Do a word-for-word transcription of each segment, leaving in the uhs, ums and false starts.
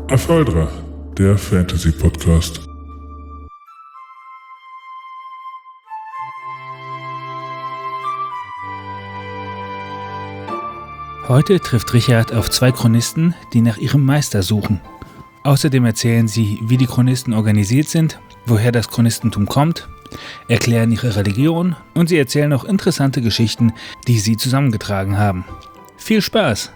Aphaldra, der Fantasy-Podcast. Heute trifft Richard auf zwei Chronisten, die nach ihrem Meister suchen. Außerdem erzählen sie, wie die Chronisten organisiert sind, woher das Chronistentum kommt, erklären ihre Religion und sie erzählen auch interessante Geschichten, die sie zusammengetragen haben. Viel Spaß!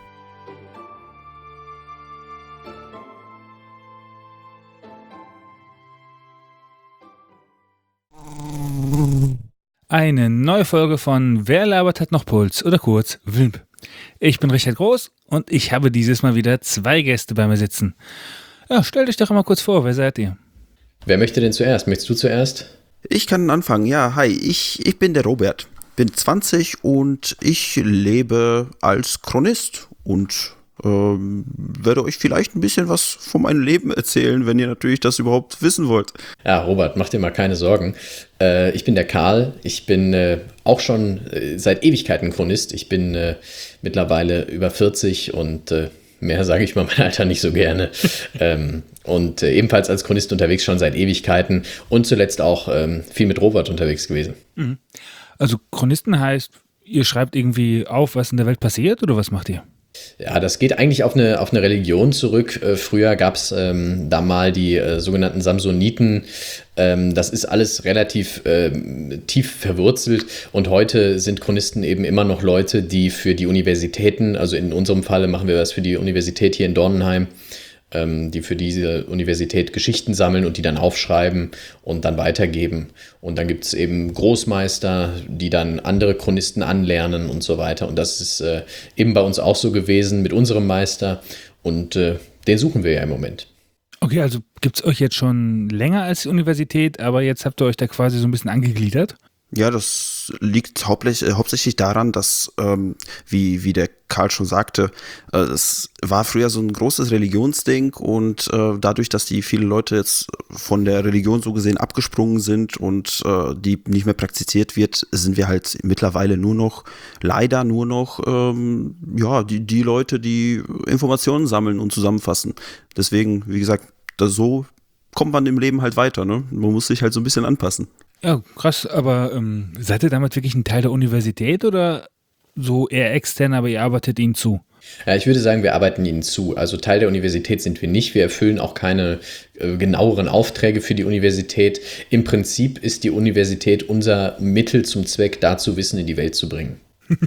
Eine neue Folge von Wer labert hat noch Puls oder kurz Wimp. Ich bin Richard Groß und ich habe dieses Mal wieder zwei Gäste bei mir sitzen. Ja, stellt euch doch mal kurz vor, wer seid ihr? Wer möchte denn zuerst? Möchtest du zuerst? Ich kann anfangen, ja, hi, ich, ich bin der Robert, bin zwanzig und ich lebe als Chronist und ähm, werde euch vielleicht ein bisschen was von meinem Leben erzählen, wenn ihr natürlich das überhaupt wissen wollt. Ja, Robert, mach dir mal keine Sorgen. Äh, ich bin der Karl, ich bin äh, auch schon äh, seit Ewigkeiten Chronist. Ich bin äh, mittlerweile über vierzig und äh, mehr sage ich mal mein Alter nicht so gerne. ähm, und äh, ebenfalls als Chronist unterwegs schon seit Ewigkeiten und zuletzt auch ähm, viel mit Robert unterwegs gewesen. Mhm. Also Chronisten heißt, ihr schreibt irgendwie auf, was in der Welt passiert oder was macht ihr? Ja, das geht eigentlich auf eine, auf eine Religion zurück. Äh, früher gab es ähm, da mal die äh, sogenannten Samsoniten. Ähm, das ist alles relativ ähm, tief verwurzelt und heute sind Chronisten eben immer noch Leute, die für die Universitäten, also in unserem Falle machen wir das für die Universität hier in Dornenheim, ähm, die für diese Universität Geschichten sammeln und die dann aufschreiben und dann weitergeben. Und dann gibt es eben Großmeister, die dann andere Chronisten anlernen und so weiter. Und das ist äh, eben bei uns auch so gewesen mit unserem Meister. Und äh, den suchen wir ja im Moment. Okay, also gibt es euch jetzt schon länger als die Universität, aber jetzt habt ihr euch da quasi so ein bisschen angegliedert? Ja, das liegt hauptsächlich, äh, hauptsächlich daran, dass, ähm, wie, wie der Karl schon sagte, äh, es war früher so ein großes Religionsding und äh, dadurch, dass die viele Leute jetzt von der Religion so gesehen abgesprungen sind und äh, die nicht mehr praktiziert wird, sind wir halt mittlerweile nur noch, leider nur noch, ähm, ja, die, die Leute, die Informationen sammeln und zusammenfassen. Deswegen, wie gesagt, da so kommt man im Leben halt weiter, ne? Man muss sich halt so ein bisschen anpassen. Ja, krass, aber ähm, seid ihr damit wirklich ein Teil der Universität oder so eher extern, aber ihr arbeitet ihnen zu? Ja, ich würde sagen, wir arbeiten ihnen zu. Also Teil der Universität sind wir nicht. Wir erfüllen auch keine äh, genaueren Aufträge für die Universität. Im Prinzip ist die Universität unser Mittel zum Zweck, dazu Wissen in die Welt zu bringen.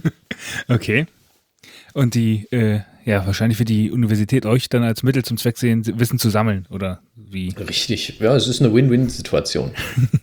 Okay. Und die, äh, ja, wahrscheinlich wird die Universität euch dann als Mittel zum Zweck sehen, Wissen zu sammeln, oder wie? Richtig. Ja, es ist eine Win-Win-Situation.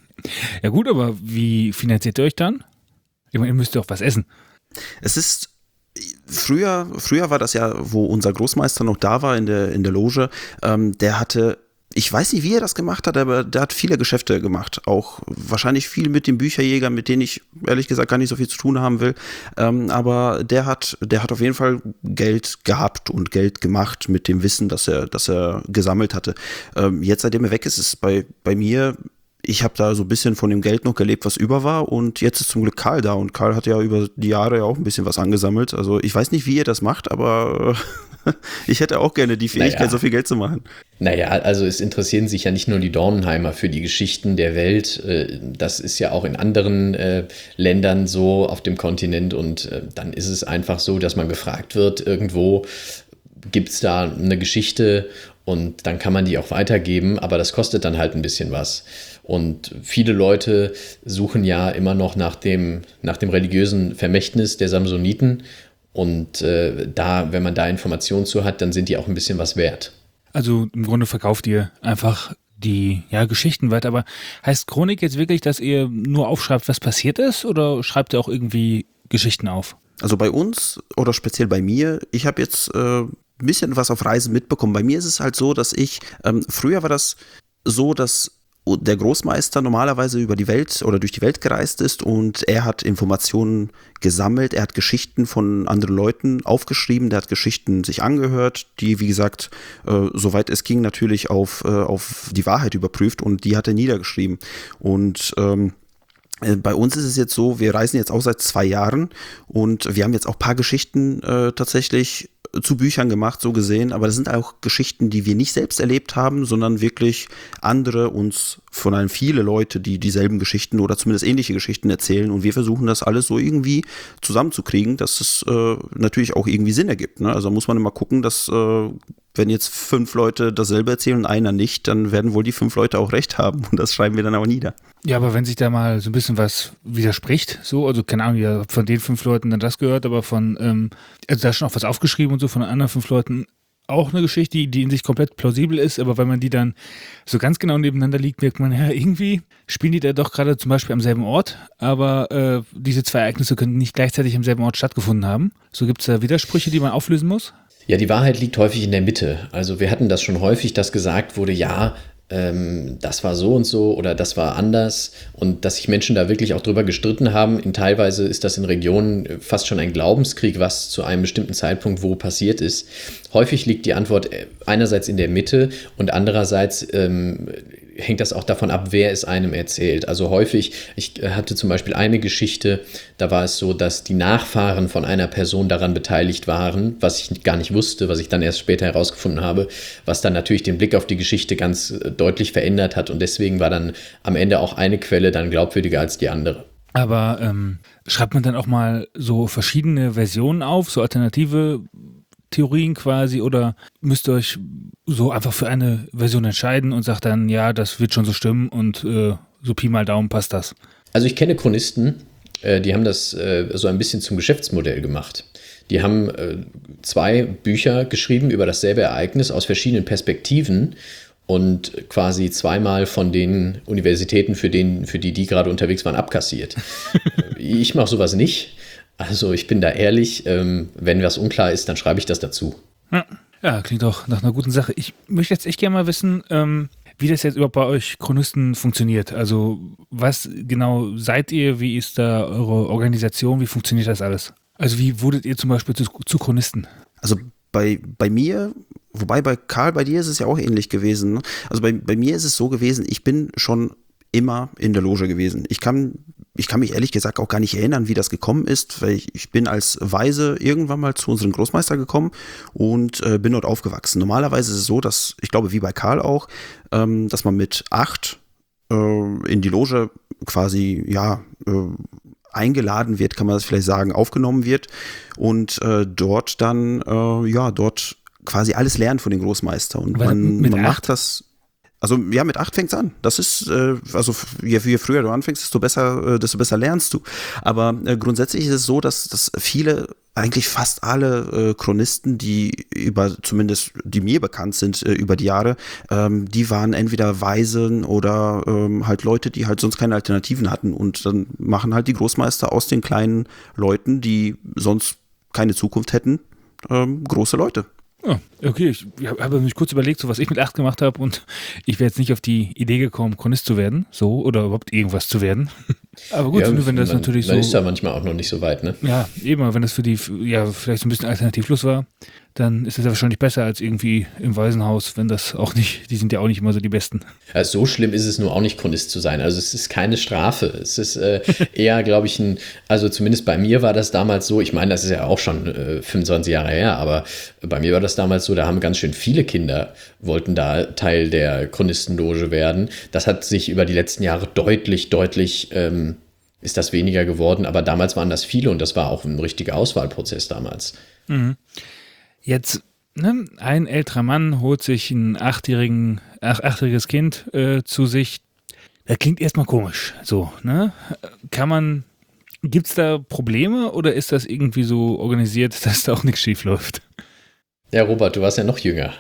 Ja gut, aber wie finanziert ihr euch dann? Ich meine, ihr müsst ja auch was essen. Es ist, früher, früher war das ja, wo unser Großmeister noch da war in der, in der Loge, ähm, der hatte, ich weiß nicht, wie er das gemacht hat, aber der hat viele Geschäfte gemacht. Auch wahrscheinlich viel mit dem Bücherjäger, mit denen ich ehrlich gesagt gar nicht so viel zu tun haben will. Ähm, aber der hat, der hat auf jeden Fall Geld gehabt und Geld gemacht mit dem Wissen, das er, das er gesammelt hatte. Ähm, jetzt, seitdem er weg ist, ist es bei, bei mir, ich habe da so ein bisschen von dem Geld noch gelebt, was über war und jetzt ist zum Glück Karl da und Karl hat ja über die Jahre ja auch ein bisschen was angesammelt. Also ich weiß nicht, wie ihr das macht, aber ich hätte auch gerne die Fähigkeit, naja. so viel Geld zu machen. Naja, also es interessieren sich ja nicht nur die Dornenheimer für die Geschichten der Welt. Das ist ja auch in anderen Ländern so auf dem Kontinent und dann ist es einfach so, dass man gefragt wird, irgendwo gibt es da eine Geschichte und dann kann man die auch weitergeben, aber das kostet dann halt ein bisschen was. Und viele Leute suchen ja immer noch nach dem, nach dem religiösen Vermächtnis der Samsoniten. Und äh, da, wenn man da Informationen zu hat, dann sind die auch ein bisschen was wert. Also im Grunde verkauft ihr einfach die ja, Geschichten weiter. Aber heißt Chronik jetzt wirklich, dass ihr nur aufschreibt, was passiert ist? Oder schreibt ihr auch irgendwie Geschichten auf? Also bei uns oder speziell bei mir, ich habe jetzt äh, ein bisschen was auf Reisen mitbekommen. Bei mir ist es halt so, dass ich, ähm, früher war das so, dass der Großmeister normalerweise über die Welt oder durch die Welt gereist ist und er hat Informationen gesammelt, er hat Geschichten von anderen Leuten aufgeschrieben, der hat Geschichten sich angehört, die, wie gesagt, äh, soweit es ging, natürlich auf, äh, auf die Wahrheit überprüft und die hat er niedergeschrieben. Und ähm, Bei uns ist es jetzt so, wir reisen jetzt auch seit zwei Jahren und wir haben jetzt auch ein paar Geschichten äh, tatsächlich zu Büchern gemacht, so gesehen, aber das sind auch Geschichten, die wir nicht selbst erlebt haben, sondern wirklich andere uns von einem viele Leute, die dieselben Geschichten oder zumindest ähnliche Geschichten erzählen und wir versuchen das alles so irgendwie zusammenzukriegen, dass es äh, natürlich auch irgendwie Sinn ergibt. Ne? Also da muss man immer gucken, dass äh, wenn jetzt fünf Leute dasselbe erzählen und einer nicht, dann werden wohl die fünf Leute auch recht haben und das schreiben wir dann auch nieder. Ja, aber wenn sich da mal so ein bisschen was widerspricht, so, also keine Ahnung, ihr habt von den fünf Leuten dann das gehört, aber von, ähm, also da ist schon auch was aufgeschrieben und so von den anderen fünf Leuten auch eine Geschichte, die, die in sich komplett plausibel ist, aber wenn man die dann so ganz genau nebeneinander liegt, merkt man, ja, irgendwie spielen die da doch gerade zum Beispiel am selben Ort, aber äh, diese zwei Ereignisse können nicht gleichzeitig am selben Ort stattgefunden haben. So gibt es da Widersprüche, die man auflösen muss? Ja, die Wahrheit liegt häufig in der Mitte. Also wir hatten das schon häufig, dass gesagt wurde, ja, ähm, das war so und so oder das war anders und dass sich Menschen da wirklich auch drüber gestritten haben. In teilweise ist das in Regionen fast schon ein Glaubenskrieg, was zu einem bestimmten Zeitpunkt wo passiert ist. Häufig liegt die Antwort einerseits in der Mitte und andererseits ähm, hängt das auch davon ab, wer es einem erzählt. Also häufig, ich hatte zum Beispiel eine Geschichte, da war es so, dass die Nachfahren von einer Person daran beteiligt waren, was ich gar nicht wusste, was ich dann erst später herausgefunden habe, was dann natürlich den Blick auf die Geschichte ganz deutlich verändert hat und deswegen war dann am Ende auch eine Quelle dann glaubwürdiger als die andere. Aber ähm, schreibt man dann auch mal so verschiedene Versionen auf, so alternative Theorien quasi, oder müsst ihr euch so einfach für eine Version entscheiden und sagt dann, ja, das wird schon so stimmen und äh, so Pi mal Daumen passt das? Also ich kenne Chronisten, äh, die haben das äh, so ein bisschen zum Geschäftsmodell gemacht. Die haben äh, zwei Bücher geschrieben über dasselbe Ereignis aus verschiedenen Perspektiven und quasi zweimal von den Universitäten, für, den, für die die gerade unterwegs waren, abkassiert. Ich mache sowas nicht. Also ich bin da ehrlich, ähm, wenn was unklar ist, dann schreibe ich das dazu. Ja, ja, klingt doch nach einer guten Sache. Ich möchte jetzt echt gerne mal wissen, ähm, wie das jetzt überhaupt bei euch Chronisten funktioniert. Also was genau seid ihr, wie ist da eure Organisation, wie funktioniert das alles? Also wie wurdet ihr zum Beispiel zu, zu Chronisten? Also bei, bei mir, wobei bei Karl, bei dir ist es ja auch ähnlich gewesen. Ne? Also bei, bei mir ist es so gewesen, ich bin schon immer in der Loge gewesen. Ich kann, ich kann mich ehrlich gesagt auch gar nicht erinnern, wie das gekommen ist, weil ich, ich bin als Waise irgendwann mal zu unserem Großmeister gekommen und äh, bin dort aufgewachsen. Normalerweise ist es so, dass, ich glaube wie bei Karl auch, ähm, dass man mit acht äh, in die Loge quasi, ja, äh, eingeladen wird, kann man das vielleicht sagen, aufgenommen wird und äh, dort dann, äh, ja, dort quasi alles lernt von den Großmeister und man, man macht das. Also ja, mit acht fängt's an. Das ist, äh, also je, je früher du anfängst, desto besser, äh, desto besser lernst du. Aber äh, grundsätzlich ist es so, dass, dass viele, eigentlich fast alle äh, Chronisten, die über, zumindest die mir bekannt sind äh, über die Jahre, ähm, die waren entweder Waisen oder ähm, halt Leute, die halt sonst keine Alternativen hatten. Und dann machen halt die Großmeister aus den kleinen Leuten, die sonst keine Zukunft hätten, ähm, große Leute. Ja, okay, ich habe mich kurz überlegt, so was ich mit acht gemacht habe und ich wäre jetzt nicht auf die Idee gekommen, Chronist zu werden, so, oder überhaupt irgendwas zu werden. Aber gut, ja, wenn das man, natürlich man so... Man ist da manchmal auch noch nicht so weit, ne? Ja, eben, wenn das für die, ja, vielleicht so ein bisschen alternativlos war, dann ist das ja wahrscheinlich besser als irgendwie im Waisenhaus, wenn das auch nicht, die sind ja auch nicht immer so die Besten. Ja, so schlimm ist es nur auch nicht, Chronist zu sein. Also es ist keine Strafe. Es ist äh, eher, glaube ich, ein, also zumindest bei mir war das damals so, ich meine, das ist ja auch schon äh, fünfundzwanzig Jahre her, aber bei mir war das damals so, da haben ganz schön viele Kinder, wollten da Teil der Chronistenloge werden. Das hat sich über die letzten Jahre deutlich, deutlich, ähm, ist das weniger geworden, aber damals waren das viele und das war auch ein richtiger Auswahlprozess damals. Mhm. Jetzt, ne, ein älterer Mann holt sich ein achtjährigen, ach, achtjähriges Kind äh, zu sich. Das klingt erstmal komisch, so, ne? Kann man, gibt's da Probleme oder ist das irgendwie so organisiert, dass da auch nichts schief läuft? Ja, Robert, du warst ja noch jünger.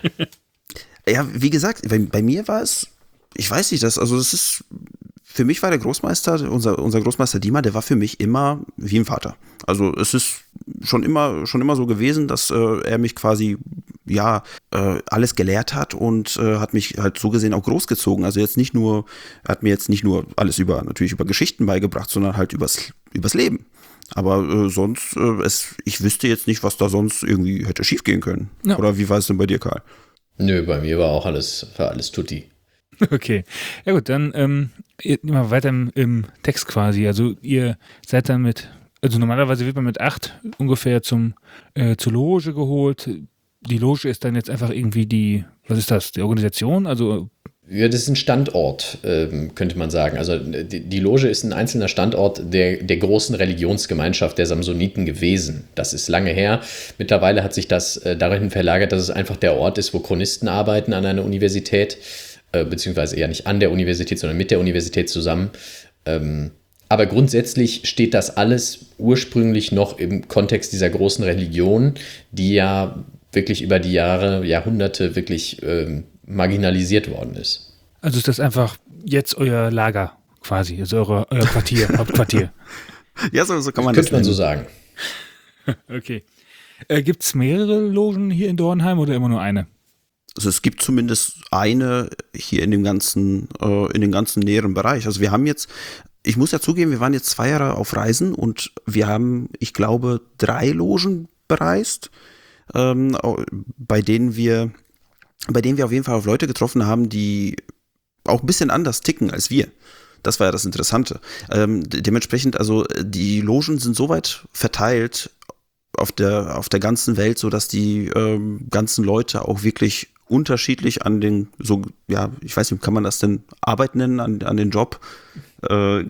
Ja, wie gesagt, bei, bei mir war es, ich weiß nicht, das, also das ist, für mich war der Großmeister, unser, unser Großmeister Diemer, der war für mich immer wie ein Vater. Also es ist schon immer, schon immer so gewesen, dass äh, er mich quasi, ja, äh, alles gelehrt hat und äh, hat mich halt so gesehen auch großgezogen. Also jetzt nicht nur, er hat mir jetzt nicht nur alles über, natürlich über Geschichten beigebracht, sondern halt übers, übers Leben. Aber äh, sonst, äh, es, ich wüsste jetzt nicht, was da sonst irgendwie hätte schief gehen können. Ja. Oder wie war es denn bei dir, Karl? Nö, bei mir war auch alles, war alles tutti. Okay. Ja gut, dann ähm, immer weiter im, im Text quasi. Also ihr seid dann mit, also normalerweise wird man mit acht ungefähr zum äh, zur Loge geholt. Die Loge ist dann jetzt einfach irgendwie die, was ist das, die Organisation? Also Ja, das ist ein Standort, ähm, könnte man sagen. Also die, die Loge ist ein einzelner Standort der, der großen Religionsgemeinschaft der Samsoniten gewesen. Das ist lange her. Mittlerweile hat sich das äh, darin verlagert, dass es einfach der Ort ist, wo Chronisten arbeiten an einer Universität, äh, beziehungsweise eher nicht an der Universität, sondern mit der Universität zusammen. Ähm, aber grundsätzlich steht das alles ursprünglich noch im Kontext dieser großen Religion, die ja wirklich über die Jahre, Jahrhunderte wirklich ähm, marginalisiert worden ist. Also ist das einfach jetzt euer Lager quasi, also eure, euer Quartier, Hauptquartier. Ja, so, so kann man das das könnte man so nennen. sagen. Okay. Äh, Gibt es mehrere Logen hier in Dornheim oder immer nur eine? Also es gibt zumindest eine hier in dem ganzen, äh, in dem ganzen näheren Bereich. Also wir haben jetzt, ich muss ja zugeben, wir waren jetzt zwei Jahre auf Reisen und wir haben, ich glaube, drei Logen bereist, ähm, bei denen wir, bei denen wir auf jeden Fall auf Leute getroffen haben, die auch ein bisschen anders ticken als wir. Das war ja das Interessante. Ähm, de- dementsprechend, also die Logen sind so weit verteilt auf der, auf der ganzen Welt, so dass die ähm, ganzen Leute auch wirklich unterschiedlich an den, so, ja, ich weiß nicht, kann man das denn Arbeit nennen, an, an den Job? Äh,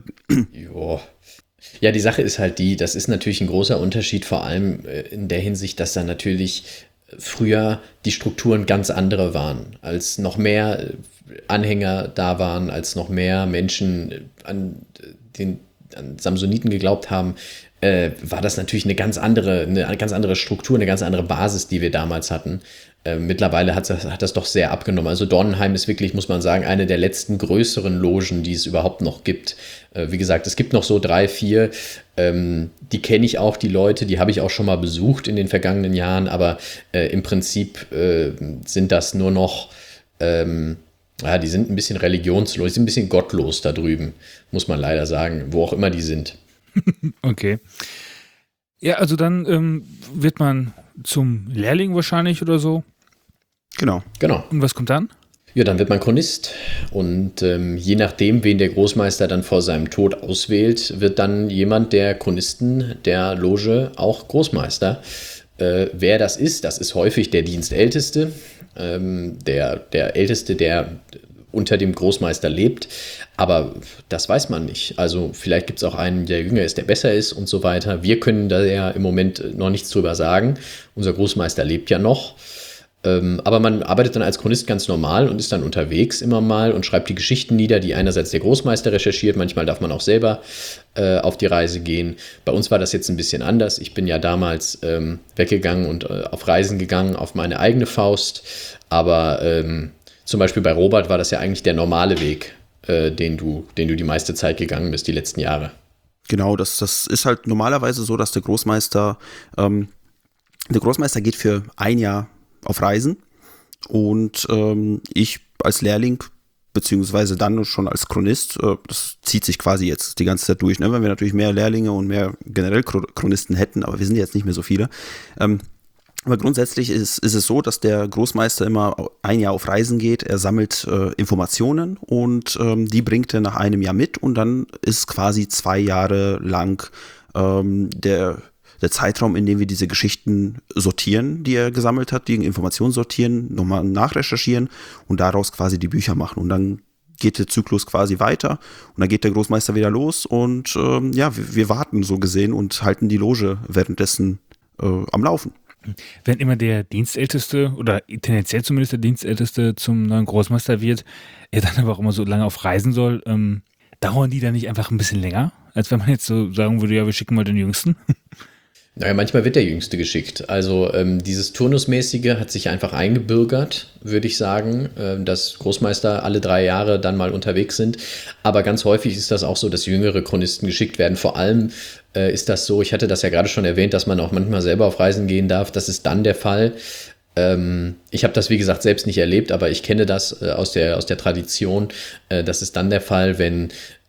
Jo. Ja, die Sache ist halt die, das ist natürlich ein großer Unterschied, vor allem äh, in der Hinsicht, dass da natürlich früher die Strukturen ganz andere waren, als noch mehr äh, Anhänger da waren, als noch mehr Menschen äh, an äh, den an Samsoniten geglaubt haben, äh, war das natürlich eine ganz andere, eine ganz andere Struktur, eine ganz andere Basis, die wir damals hatten. Äh, mittlerweile hat das, hat das doch sehr abgenommen. Also Dornheim ist wirklich, muss man sagen, eine der letzten größeren Logen, die es überhaupt noch gibt. Äh, wie gesagt, es gibt noch so drei, vier, ähm, die kenne ich auch, die Leute, die habe ich auch schon mal besucht in den vergangenen Jahren, aber äh, im Prinzip äh, sind das nur noch, ähm, ja, die sind ein bisschen religionslos, die sind ein bisschen gottlos da drüben, muss man leider sagen, wo auch immer die sind. Okay. Ja, also dann ähm, wird man zum Lehrling wahrscheinlich oder so. genau. Genau. Und was kommt dann? Ja, dann wird man Chronist und ähm, je nachdem, wen der Großmeister dann vor seinem Tod auswählt, wird dann jemand der Chronisten der Loge auch Großmeister. Äh, wer das ist, das ist häufig der Dienstälteste, ähm, der, der Älteste, der unter dem Großmeister lebt, aber das weiß man nicht. Also vielleicht gibt es auch einen, der jünger ist, der besser ist und so weiter. Wir können da ja im Moment noch nichts drüber sagen. Unser Großmeister lebt ja noch. Ähm, aber man arbeitet dann als Chronist ganz normal und ist dann unterwegs immer mal und schreibt die Geschichten nieder, die einerseits der Großmeister recherchiert, manchmal darf man auch selber äh, auf die Reise gehen. Bei uns war das jetzt ein bisschen anders. Ich bin ja damals ähm, weggegangen und äh, auf Reisen gegangen, auf meine eigene Faust, aber ähm, zum Beispiel bei Robert war das ja eigentlich der normale Weg, äh, den du, den du die meiste Zeit gegangen bist, die letzten Jahre. Genau, das, das ist halt normalerweise so, dass der Großmeister, ähm, der Großmeister geht für ein Jahr auf Reisen und ähm, ich als Lehrling, beziehungsweise dann schon als Chronist, äh, das zieht sich quasi jetzt die ganze Zeit durch, ne? Wenn wir natürlich mehr Lehrlinge und mehr generell Chronisten hätten, aber wir sind jetzt nicht mehr so viele. Ähm, Aber grundsätzlich ist, ist es so, dass der Großmeister immer ein Jahr auf Reisen geht. Er sammelt äh, Informationen und ähm, die bringt er nach einem Jahr mit und dann ist quasi zwei Jahre lang ähm, der, der Zeitraum, in dem wir diese Geschichten sortieren, die er gesammelt hat, die Informationen sortieren, nochmal nachrecherchieren und daraus quasi die Bücher machen. Und dann geht der Zyklus quasi weiter und dann geht der Großmeister wieder los und ähm, ja, wir, wir warten so gesehen und halten die Loge währenddessen äh, am Laufen. Wenn immer der Dienstälteste oder tendenziell zumindest der Dienstälteste zum neuen Großmeister wird, er dann aber auch immer so lange auf Reisen soll, ähm, dauern die dann nicht einfach ein bisschen länger, als wenn man jetzt so sagen würde, ja, wir schicken mal den Jüngsten? Naja, manchmal wird der Jüngste geschickt. Also ähm, dieses Turnusmäßige hat sich einfach eingebürgert, würde ich sagen, äh, dass Großmeister alle drei Jahre dann mal unterwegs sind. Aber ganz häufig ist das auch so, dass jüngere Chronisten geschickt werden. Vor allem äh, ist das so, ich hatte das ja gerade schon erwähnt, dass man auch manchmal selber auf Reisen gehen darf. Das ist dann der Fall. Ähm, ich habe das, wie gesagt, selbst nicht erlebt, aber ich kenne das äh, aus der, aus der Tradition. Äh, das ist dann der Fall, wenn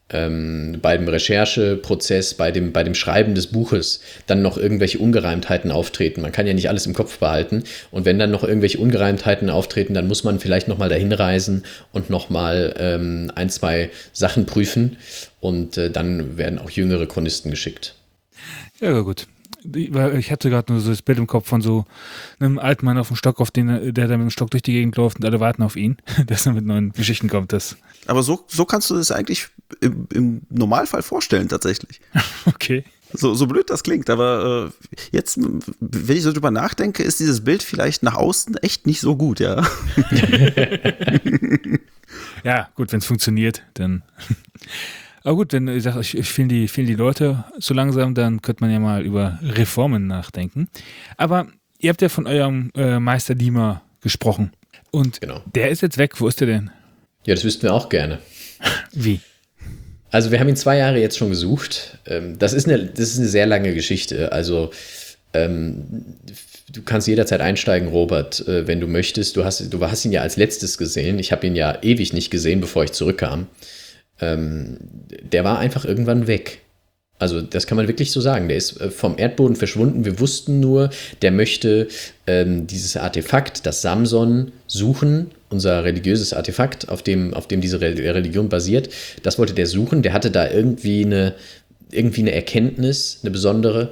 ähm, bei dem Rechercheprozess, bei dem, bei dem Schreiben des Buches dann noch irgendwelche Ungereimtheiten auftreten. Man kann ja nicht alles im Kopf behalten. Und wenn dann noch irgendwelche Ungereimtheiten auftreten, dann muss man vielleicht nochmal dahin reisen und nochmal ähm, ein, zwei Sachen prüfen. Und äh, dann werden auch jüngere Chronisten geschickt. Ja, gut. Ich hatte gerade nur so das Bild im Kopf von so einem alten Mann auf dem Stock, auf den, der da mit dem Stock durch die Gegend läuft und alle warten auf ihn, dass er mit neuen Geschichten kommt. Das. Aber so, so kannst du das eigentlich im, im Normalfall vorstellen, tatsächlich. Okay. So, so blöd das klingt, aber äh, jetzt, wenn ich so drüber nachdenke, ist dieses Bild vielleicht nach außen echt nicht so gut, ja. Ja, gut, wenn es funktioniert, dann. Aber gut, wenn ich sage, ich fehlen die, fehlen die Leute so langsam, dann könnte man ja mal über Reformen nachdenken. Aber ihr habt ja von eurem äh, Meister Diemer gesprochen. Und genau. Der ist jetzt weg. Wo ist der denn? Ja, das wüssten wir auch gerne. Wie? Also wir haben ihn zwei Jahre jetzt schon gesucht. Das ist eine, das ist eine sehr lange Geschichte. Also ähm, du kannst jederzeit einsteigen, Robert, wenn du möchtest. Du hast, du hast ihn ja als letztes gesehen. Ich habe ihn ja ewig nicht gesehen, bevor ich zurückkam. Ähm, der war einfach irgendwann weg. Also das kann man wirklich so sagen. Der ist äh, vom Erdboden verschwunden. Wir wussten nur, der möchte ähm, dieses Artefakt, das Samson, suchen, unser religiöses Artefakt, auf dem, auf dem diese Re- Religion basiert. Das wollte der suchen. Der hatte da irgendwie eine, irgendwie eine Erkenntnis, eine besondere.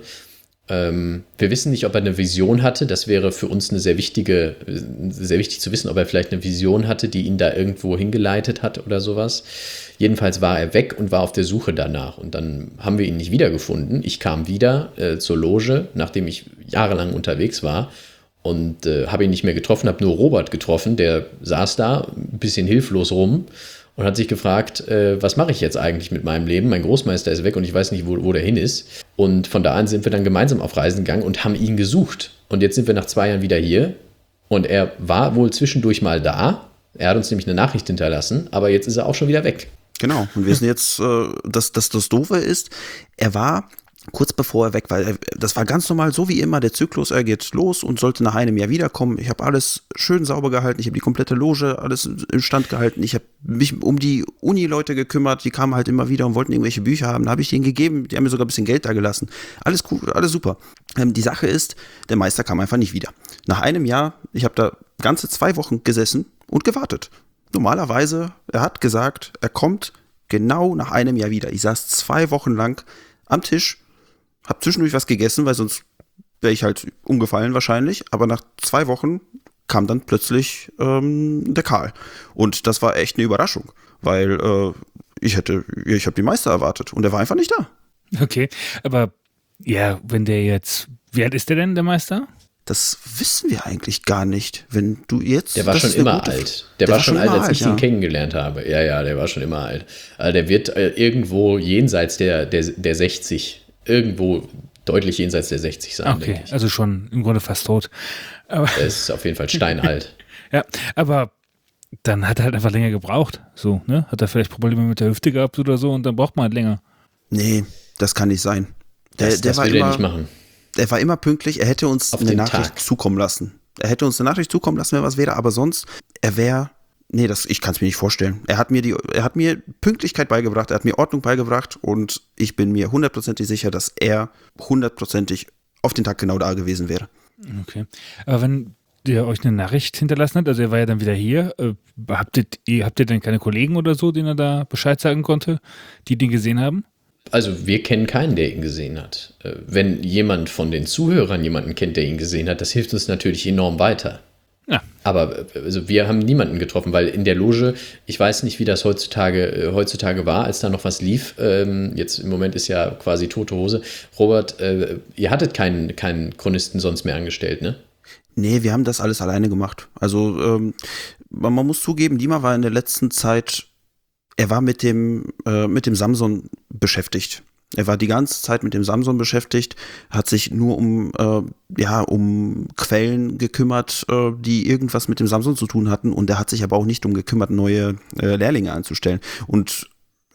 Ähm, wir wissen nicht, ob er eine Vision hatte. Das wäre für uns eine sehr wichtige, sehr wichtig zu wissen, ob er vielleicht eine Vision hatte, die ihn da irgendwo hingeleitet hat oder sowas. Jedenfalls war er weg und war auf der Suche danach. Und dann haben wir ihn nicht wiedergefunden. Ich kam wieder äh, zur Loge, nachdem ich jahrelang unterwegs war und äh, habe ihn nicht mehr getroffen, habe nur Robert getroffen. Der saß da ein bisschen hilflos rum und hat sich gefragt, äh, was mache ich jetzt eigentlich mit meinem Leben? Mein Großmeister ist weg und ich weiß nicht, wo, wo der hin ist. Und von da an sind wir dann gemeinsam auf Reisen gegangen und haben ihn gesucht. Und jetzt sind wir nach zwei Jahren wieder hier und er war wohl zwischendurch mal da. Er hat uns nämlich eine Nachricht hinterlassen, aber jetzt ist er auch schon wieder weg. Genau, und wir sind jetzt, äh, dass das, das Doofe ist, er war kurz bevor er weg war, er, das war ganz normal, so wie immer, der Zyklus, er geht los und sollte nach einem Jahr wiederkommen. Ich habe alles schön sauber gehalten, ich habe die komplette Loge, alles im Stand gehalten, ich habe mich um die Uni-Leute gekümmert, die kamen halt immer wieder und wollten irgendwelche Bücher haben, da habe ich denen gegeben, die haben mir sogar ein bisschen Geld da gelassen. Alles cool, alles super. Ähm, die Sache ist, der Meister kam einfach nicht wieder. Nach einem Jahr, ich habe da ganze zwei Wochen gesessen und gewartet. Normalerweise, er hat gesagt, er kommt genau nach einem Jahr wieder. Ich saß zwei Wochen lang am Tisch, hab zwischendurch was gegessen, weil sonst wäre ich halt umgefallen wahrscheinlich. Aber nach zwei Wochen kam dann plötzlich ähm, der Karl. Und das war echt eine Überraschung, weil äh, ich hätte, ich habe die Meister erwartet und er war einfach nicht da. Okay, aber ja, wenn der jetzt, wie alt ist der denn, der Meister? Das wissen wir eigentlich gar nicht. Wenn du jetzt. Der war das schon ist eine immer gute- alt. Der, war, schon alt, als ich ja. ihn kennengelernt habe. Ja, ja, der war schon immer alt. Also der wird äh, irgendwo jenseits der, der, der sechzig, irgendwo deutlich jenseits der sechzig sein, Okay, denke ich. also schon im Grunde fast tot. Aber, Er ist auf jeden Fall steinalt. ja, aber dann hat er halt einfach länger gebraucht. So, ne? Hat er vielleicht Probleme mit der Hüfte gehabt oder so und dann braucht man halt länger. Nee, das kann nicht sein. Der, Das, der das war will er immer, nicht machen. Er war immer pünktlich, er hätte uns Auf eine den Nachricht Tag. zukommen lassen. Er hätte uns eine Nachricht zukommen lassen, wenn was wäre, aber sonst, er wäre, nee, das, ich kann es mir nicht vorstellen. Er hat mir die, er hat mir Pünktlichkeit beigebracht, er hat mir Ordnung beigebracht und ich bin mir hundertprozentig sicher, dass er hundertprozentig auf den Tag genau da gewesen wäre. Okay. Aber wenn der euch eine Nachricht hinterlassen hat, also er war ja dann wieder hier, äh, habt, ihr, habt ihr denn keine Kollegen oder so, denen er da Bescheid sagen konnte, die den gesehen haben? Also wir kennen keinen, der ihn gesehen hat. Äh, Wenn jemand von den Zuhörern jemanden kennt, der ihn gesehen hat, das hilft uns natürlich enorm weiter. Ja. Aber äh, also wir haben niemanden getroffen, weil in der Loge, ich weiß nicht, wie das heutzutage, äh, heutzutage war, als da noch was lief. Ähm, jetzt im Moment ist ja quasi tote Hose. Robert, äh, ihr hattet keinen, keinen Chronisten sonst mehr angestellt, ne? Nee, wir haben das alles alleine gemacht. Also ähm, man, man muss zugeben, Dima war in der letzten Zeit, er war mit dem, äh, mit dem Samson beschäftigt. Er war die ganze Zeit mit dem Samson beschäftigt, hat sich nur um, äh, ja, um Quellen gekümmert, äh, die irgendwas mit dem Samson zu tun hatten. Und er hat sich aber auch nicht um gekümmert, neue äh, Lehrlinge anzustellen. Und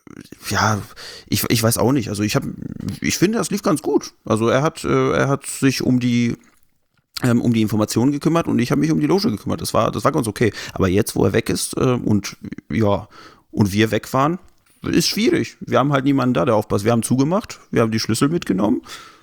ja, ich, ich weiß auch nicht. Also ich habe, ich finde, das lief ganz gut. Also er hat, äh, er hat sich um die ähm, um die Informationen gekümmert und ich habe mich um die Loge gekümmert. Das war, das war ganz okay. Aber jetzt, wo er weg ist äh, und ja, und wir weg waren, ist schwierig. Wir haben halt niemanden da, der aufpasst. Wir haben zugemacht, wir haben die Schlüssel mitgenommen.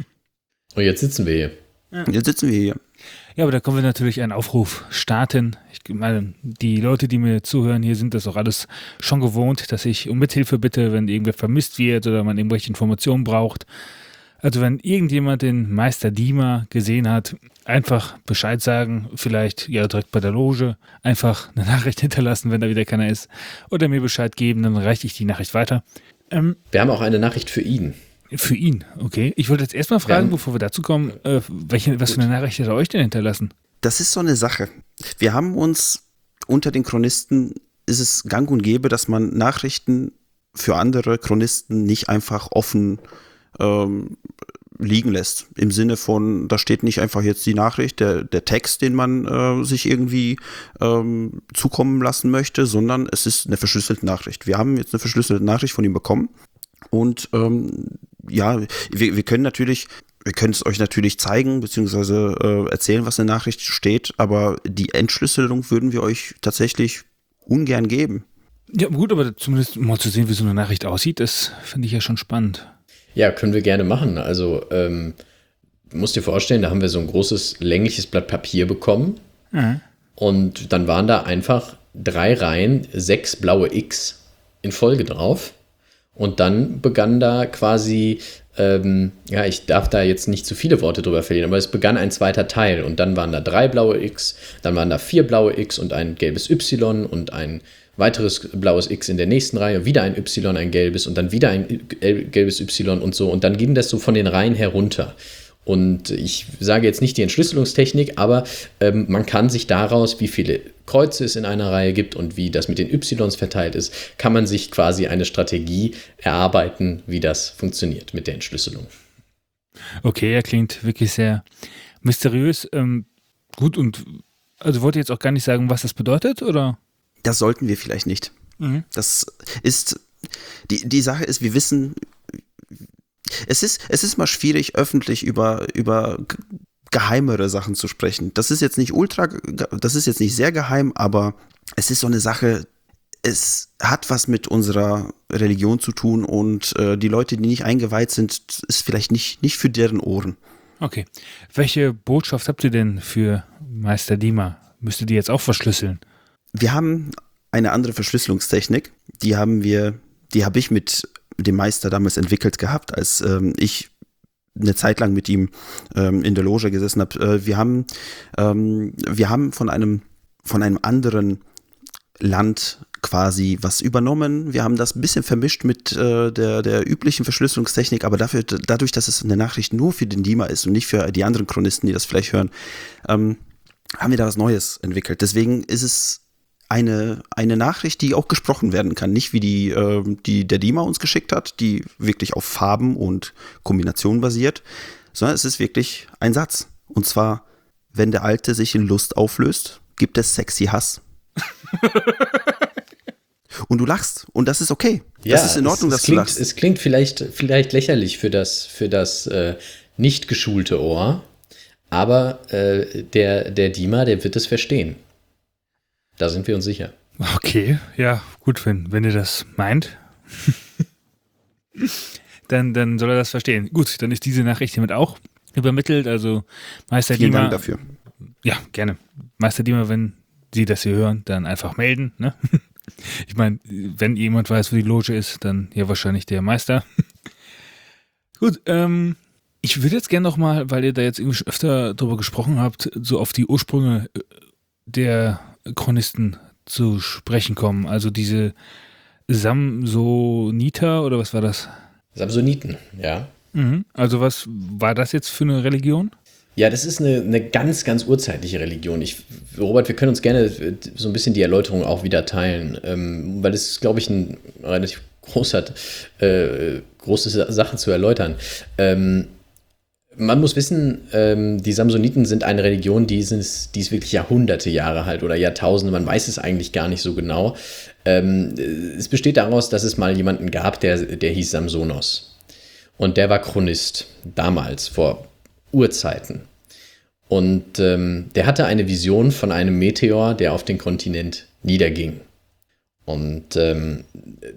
Und jetzt sitzen wir hier. Ja. Jetzt sitzen wir hier. Ja, aber da können wir natürlich einen Aufruf starten. Ich meine, die Leute, die mir zuhören, hier sind das auch alles schon gewohnt, dass ich um Mithilfe bitte, wenn irgendwer vermisst wird oder man irgendwelche Informationen braucht. Also wenn irgendjemand den Meister Dima gesehen hat, einfach Bescheid sagen, vielleicht ja direkt bei der Loge, einfach eine Nachricht hinterlassen, wenn da wieder keiner ist, oder mir Bescheid geben, dann reiche ich die Nachricht weiter. Ähm, wir haben auch eine Nachricht für ihn. Für ihn, okay. Ich wollte jetzt erstmal fragen, wir bevor wir dazu kommen, äh, welche, was für eine Nachricht hat er euch denn hinterlassen? Das ist so eine Sache. Wir haben uns unter den Chronisten, ist es gang und gäbe, dass man Nachrichten für andere Chronisten nicht einfach offen ähm, liegen lässt. Im Sinne von, da steht nicht einfach jetzt die Nachricht, der, der Text, den man äh, sich irgendwie ähm, zukommen lassen möchte, sondern es ist eine verschlüsselte Nachricht. Wir haben jetzt eine verschlüsselte Nachricht von ihm bekommen und ähm, ja, wir, wir können natürlich, wir können es euch natürlich zeigen, beziehungsweise äh, erzählen, was in der Nachricht steht, aber die Entschlüsselung würden wir euch tatsächlich ungern geben. Ja, gut, aber zumindest mal zu sehen, wie so eine Nachricht aussieht, das finde ich ja schon spannend. Ja, können wir gerne machen. Also, ähm, musst dir vorstellen, da haben wir so ein großes, längliches Blatt Papier bekommen. Mhm. Und dann waren da einfach drei Reihen, sechs blaue X in Folge drauf. Und dann begann da quasi, ähm, ja, ich darf da jetzt nicht zu viele Worte drüber verlieren, aber es begann ein zweiter Teil. Und dann waren da drei blaue X, dann waren da vier blaue X und ein gelbes Y und ein weiteres blaues X in der nächsten Reihe, wieder ein Y, ein gelbes und dann wieder ein gelbes Y und so. Und dann ging das so von den Reihen herunter. Und ich sage jetzt nicht die Entschlüsselungstechnik, aber ähm, man kann sich daraus, wie viele Kreuze es in einer Reihe gibt und wie das mit den Ys verteilt ist, kann man sich quasi eine Strategie erarbeiten, wie das funktioniert mit der Entschlüsselung. Okay, er klingt wirklich sehr mysteriös. Ähm, gut, und also wollt ihr jetzt auch gar nicht sagen, was das bedeutet, oder? Das sollten wir vielleicht nicht. Mhm. Das ist, die, die Sache ist, wir wissen, es ist, es ist mal schwierig, öffentlich über, über geheimere Sachen zu sprechen. Das ist jetzt nicht ultra, das ist jetzt nicht sehr geheim, aber es ist so eine Sache, es hat was mit unserer Religion zu tun und äh, die Leute, die nicht eingeweiht sind, ist vielleicht nicht, nicht für deren Ohren. Okay. Welche Botschaft habt ihr denn für Meister Dima? Müsst ihr die jetzt auch verschlüsseln? Wir haben eine andere Verschlüsselungstechnik, die haben wir, die habe ich mit dem Meister damals entwickelt gehabt, als ähm, ich eine Zeit lang mit ihm ähm, in der Loge gesessen habe. Äh, wir haben, ähm, wir haben von einem, von einem anderen Land quasi was übernommen. Wir haben das ein bisschen vermischt mit äh, der, der üblichen Verschlüsselungstechnik, aber dafür, dadurch, dass es eine Nachricht nur für den Dima ist und nicht für die anderen Chronisten, die das vielleicht hören, ähm, haben wir da was Neues entwickelt. Deswegen ist es eine, eine Nachricht, die auch gesprochen werden kann. Nicht wie die, äh, die der Dima uns geschickt hat, die wirklich auf Farben und Kombinationen basiert, sondern es ist wirklich ein Satz. Und zwar, wenn der Alte sich in Lust auflöst, gibt es sexy Hass. Und du lachst. Und das ist okay. Ja, das ist in Ordnung, es, dass es klingt, du lachst. Es klingt vielleicht, vielleicht lächerlich für das, für das äh, nicht geschulte Ohr, aber äh, der, der Dima, der wird es verstehen. Da sind wir uns sicher. Okay, ja, gut, wenn, wenn ihr das meint, dann, dann soll er das verstehen. Gut, dann ist diese Nachricht hiermit auch übermittelt. Also Meister Vielen Dima. Dank dafür. Ja, gerne. Meister Dima, wenn Sie das hier hören, dann einfach melden. Ne? Ich meine, wenn jemand weiß, wo die Loge ist, dann ja wahrscheinlich der Meister. Gut, ähm, ich würde jetzt gerne nochmal, weil ihr da jetzt irgendwie schon öfter drüber gesprochen habt, so auf die Ursprünge der Chronisten zu sprechen kommen. Also diese Samsoniter oder was war das? Samsoniten, ja. Mhm. Also was war das jetzt für eine Religion? Ja, das ist eine, eine ganz, ganz urzeitliche Religion. Ich, Robert, wir können uns gerne so ein bisschen die Erläuterung auch wieder teilen, ähm, weil es ist, glaube ich, ein relativ großer, äh, große Sache zu erläutern. Ähm, man muss wissen, ähm, die Samsoniten sind eine Religion, die ist, die ist wirklich Jahrhunderte Jahre alt oder Jahrtausende, man weiß es eigentlich gar nicht so genau. Ähm, es besteht daraus, dass es mal jemanden gab, der, der hieß Samsonos. Und der war Chronist, damals, vor Urzeiten. Und ähm, der hatte eine Vision von einem Meteor, der auf den Kontinent niederging. Und ähm,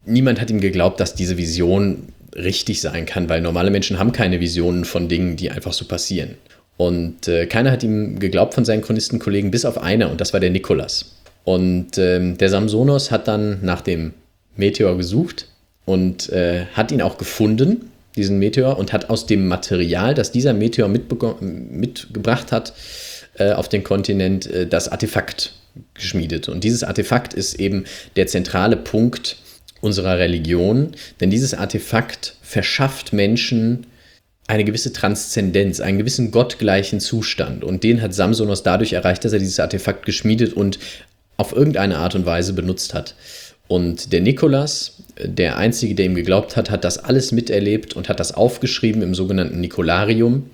niemand hat ihm geglaubt, dass diese Vision richtig sein kann, weil normale Menschen haben keine Visionen von Dingen, die einfach so passieren. Und äh, keiner hat ihm geglaubt von seinen Chronistenkollegen, bis auf einer, und das war der Nikolaus. Und ähm, der Samsonos hat dann nach dem Meteor gesucht und äh, hat ihn auch gefunden, diesen Meteor, und hat aus dem Material, das dieser Meteor mitbego- mitgebracht hat, äh, auf den Kontinent, äh, das Artefakt geschmiedet. Und dieses Artefakt ist eben der zentrale Punkt unserer Religion, denn dieses Artefakt verschafft Menschen eine gewisse Transzendenz, einen gewissen gottgleichen Zustand. Und den hat Samsonos dadurch erreicht, dass er dieses Artefakt geschmiedet und auf irgendeine Art und Weise benutzt hat. Und der Nikolaus, der Einzige, der ihm geglaubt hat, hat das alles miterlebt und hat das aufgeschrieben im sogenannten Nikolarium.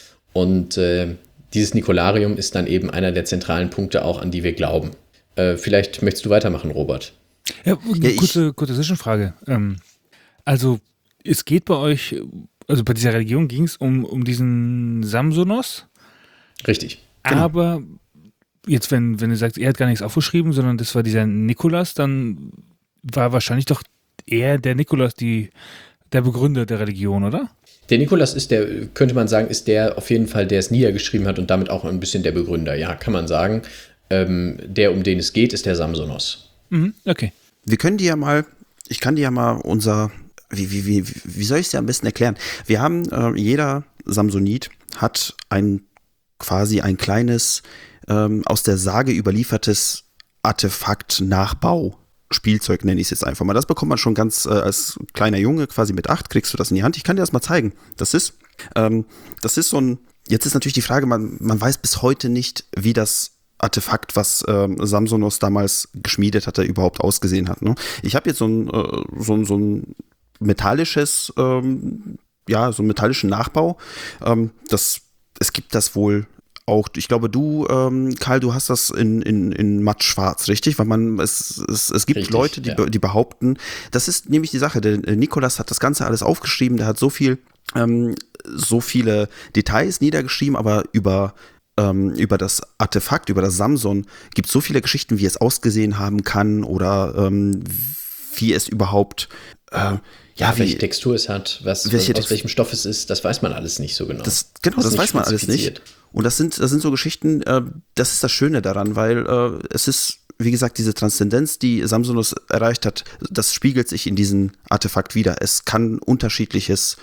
Und äh, dieses Nikolarium ist dann eben einer der zentralen Punkte auch, an die wir glauben. Äh, vielleicht möchtest du weitermachen, Robert. Ja, eine kurze, kurze Zwischenfrage. Ähm, also es geht bei euch, also bei dieser Religion ging es um, um diesen Samsonos. Richtig. Genau. Aber jetzt, wenn, wenn du sagst, er hat gar nichts aufgeschrieben, sondern das war dieser Nikolaus, dann war wahrscheinlich doch eher der Nikolaus die, der Begründer der Religion, oder? Der Nikolaus ist der, könnte man sagen, ist der auf jeden Fall, der es niedergeschrieben hat und damit auch ein bisschen der Begründer. Ja, kann man sagen. Ähm, der, um den es geht, ist der Samsonos. Mhm, okay. Wir können dir ja mal, ich kann dir ja mal unser, wie, wie, wie, wie soll ich es dir am besten erklären? Wir haben, äh, jeder Samsonit hat ein, quasi ein kleines, ähm, aus der Sage überliefertes Artefakt-Nachbau. Spielzeug nenne ich es jetzt einfach mal. Das bekommt man schon ganz äh, als kleiner Junge, quasi mit acht, kriegst du das in die Hand. Ich kann dir das mal zeigen. Das ist, ähm, das ist so ein, jetzt ist natürlich die Frage, man, man weiß bis heute nicht, wie das Artefakt, was ähm, Samsonos damals geschmiedet hatte, überhaupt ausgesehen hat. Ne? Ich habe jetzt so ein, äh, so, ein, so ein metallisches, ähm, ja, so einen metallischen Nachbau. Ähm, das, es gibt das wohl auch, ich glaube, du, ähm, Karl, du hast das in, in, in mattschwarz, richtig? Weil man, es, es, es gibt Richtig, Leute, die, ja. die behaupten, das ist nämlich die Sache, der Nikolaus hat das Ganze alles aufgeschrieben, der hat so viel, ähm, so viele Details niedergeschrieben, aber über ähm, über das Artefakt, über das Samson gibt es so viele Geschichten, wie es ausgesehen haben kann oder ähm, wie es überhaupt äh, Ja, wie, welche Textur es hat, was, welche aus Text- welchem Stoff es ist, das weiß man alles nicht so genau. Das, genau, das, ist weiß man alles nicht. spezifiziert. Und das sind, das sind so Geschichten, äh, das ist das Schöne daran, weil äh, es ist, wie gesagt, diese Transzendenz, die Samsonos erreicht hat, das spiegelt sich in diesem Artefakt wieder. Es kann Unterschiedliches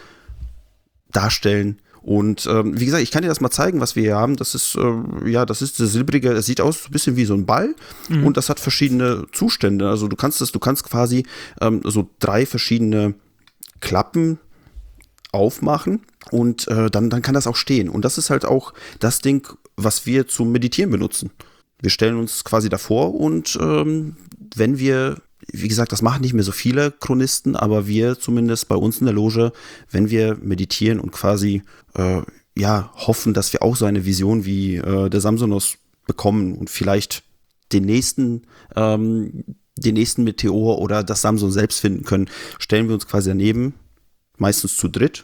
darstellen. Und ähm, wie gesagt, ich kann dir das mal zeigen, was wir hier haben. Das ist, äh, ja, das ist das silbrige, es sieht aus ein bisschen wie so ein Ball mhm. und das hat verschiedene Zustände. Also du kannst das, du kannst quasi ähm, so drei verschiedene Klappen aufmachen und äh, dann, dann kann das auch stehen. Und das ist halt auch das Ding, was wir zum Meditieren benutzen. Wir stellen uns quasi davor und ähm, wenn wir, wie gesagt, das machen nicht mehr so viele Chronisten, aber wir zumindest bei uns in der Loge, wenn wir meditieren und quasi äh, ja hoffen, dass wir auch so eine Vision wie äh, der Samsonos bekommen und vielleicht den nächsten ähm, den nächsten Meteor oder das Samson selbst finden können, stellen wir uns quasi daneben, meistens zu dritt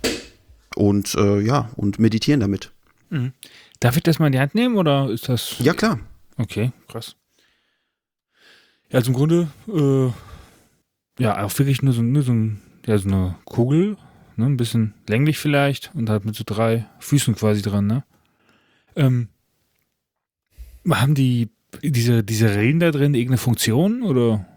und äh, ja, und meditieren damit. Mhm. Darf ich das mal in die Hand nehmen oder ist das? Ja, klar. Okay, krass. Ja, also im Grunde, äh, ja, auch wirklich nur so, nur so, ein, ja, so eine Kugel, ne, ein bisschen länglich vielleicht und halt mit so drei Füßen quasi dran, ne? Ähm, haben die diese, diese Rillen da drin irgendeine Funktion oder?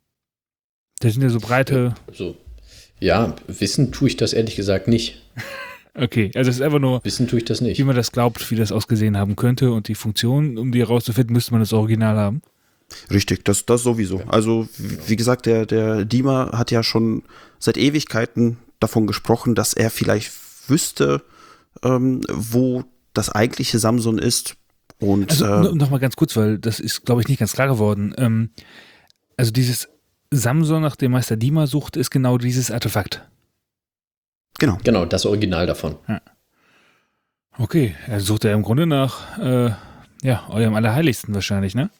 Das sind ja so breite. So. Ja, wissen tue ich das ehrlich gesagt nicht. Okay, also es ist einfach nur, Wissen tue ich das nicht. wie man das glaubt, wie das ausgesehen haben könnte und die Funktion, um die herauszufinden, müsste man das Original haben. Richtig, das, das sowieso. Also, wie, wie gesagt, der, der Dima hat ja schon seit Ewigkeiten davon gesprochen, dass er vielleicht wüsste, ähm, wo das eigentliche Samson ist. Und, also äh, noch mal ganz kurz, weil das ist, glaube ich, nicht ganz klar geworden. Ähm, also dieses Samson, nach dem Meister Dima sucht, ist genau dieses Artefakt. Genau. Genau, das Original davon. Ja. Okay, er sucht ja im Grunde nach äh, ja, eurem Allerheiligsten wahrscheinlich, ne?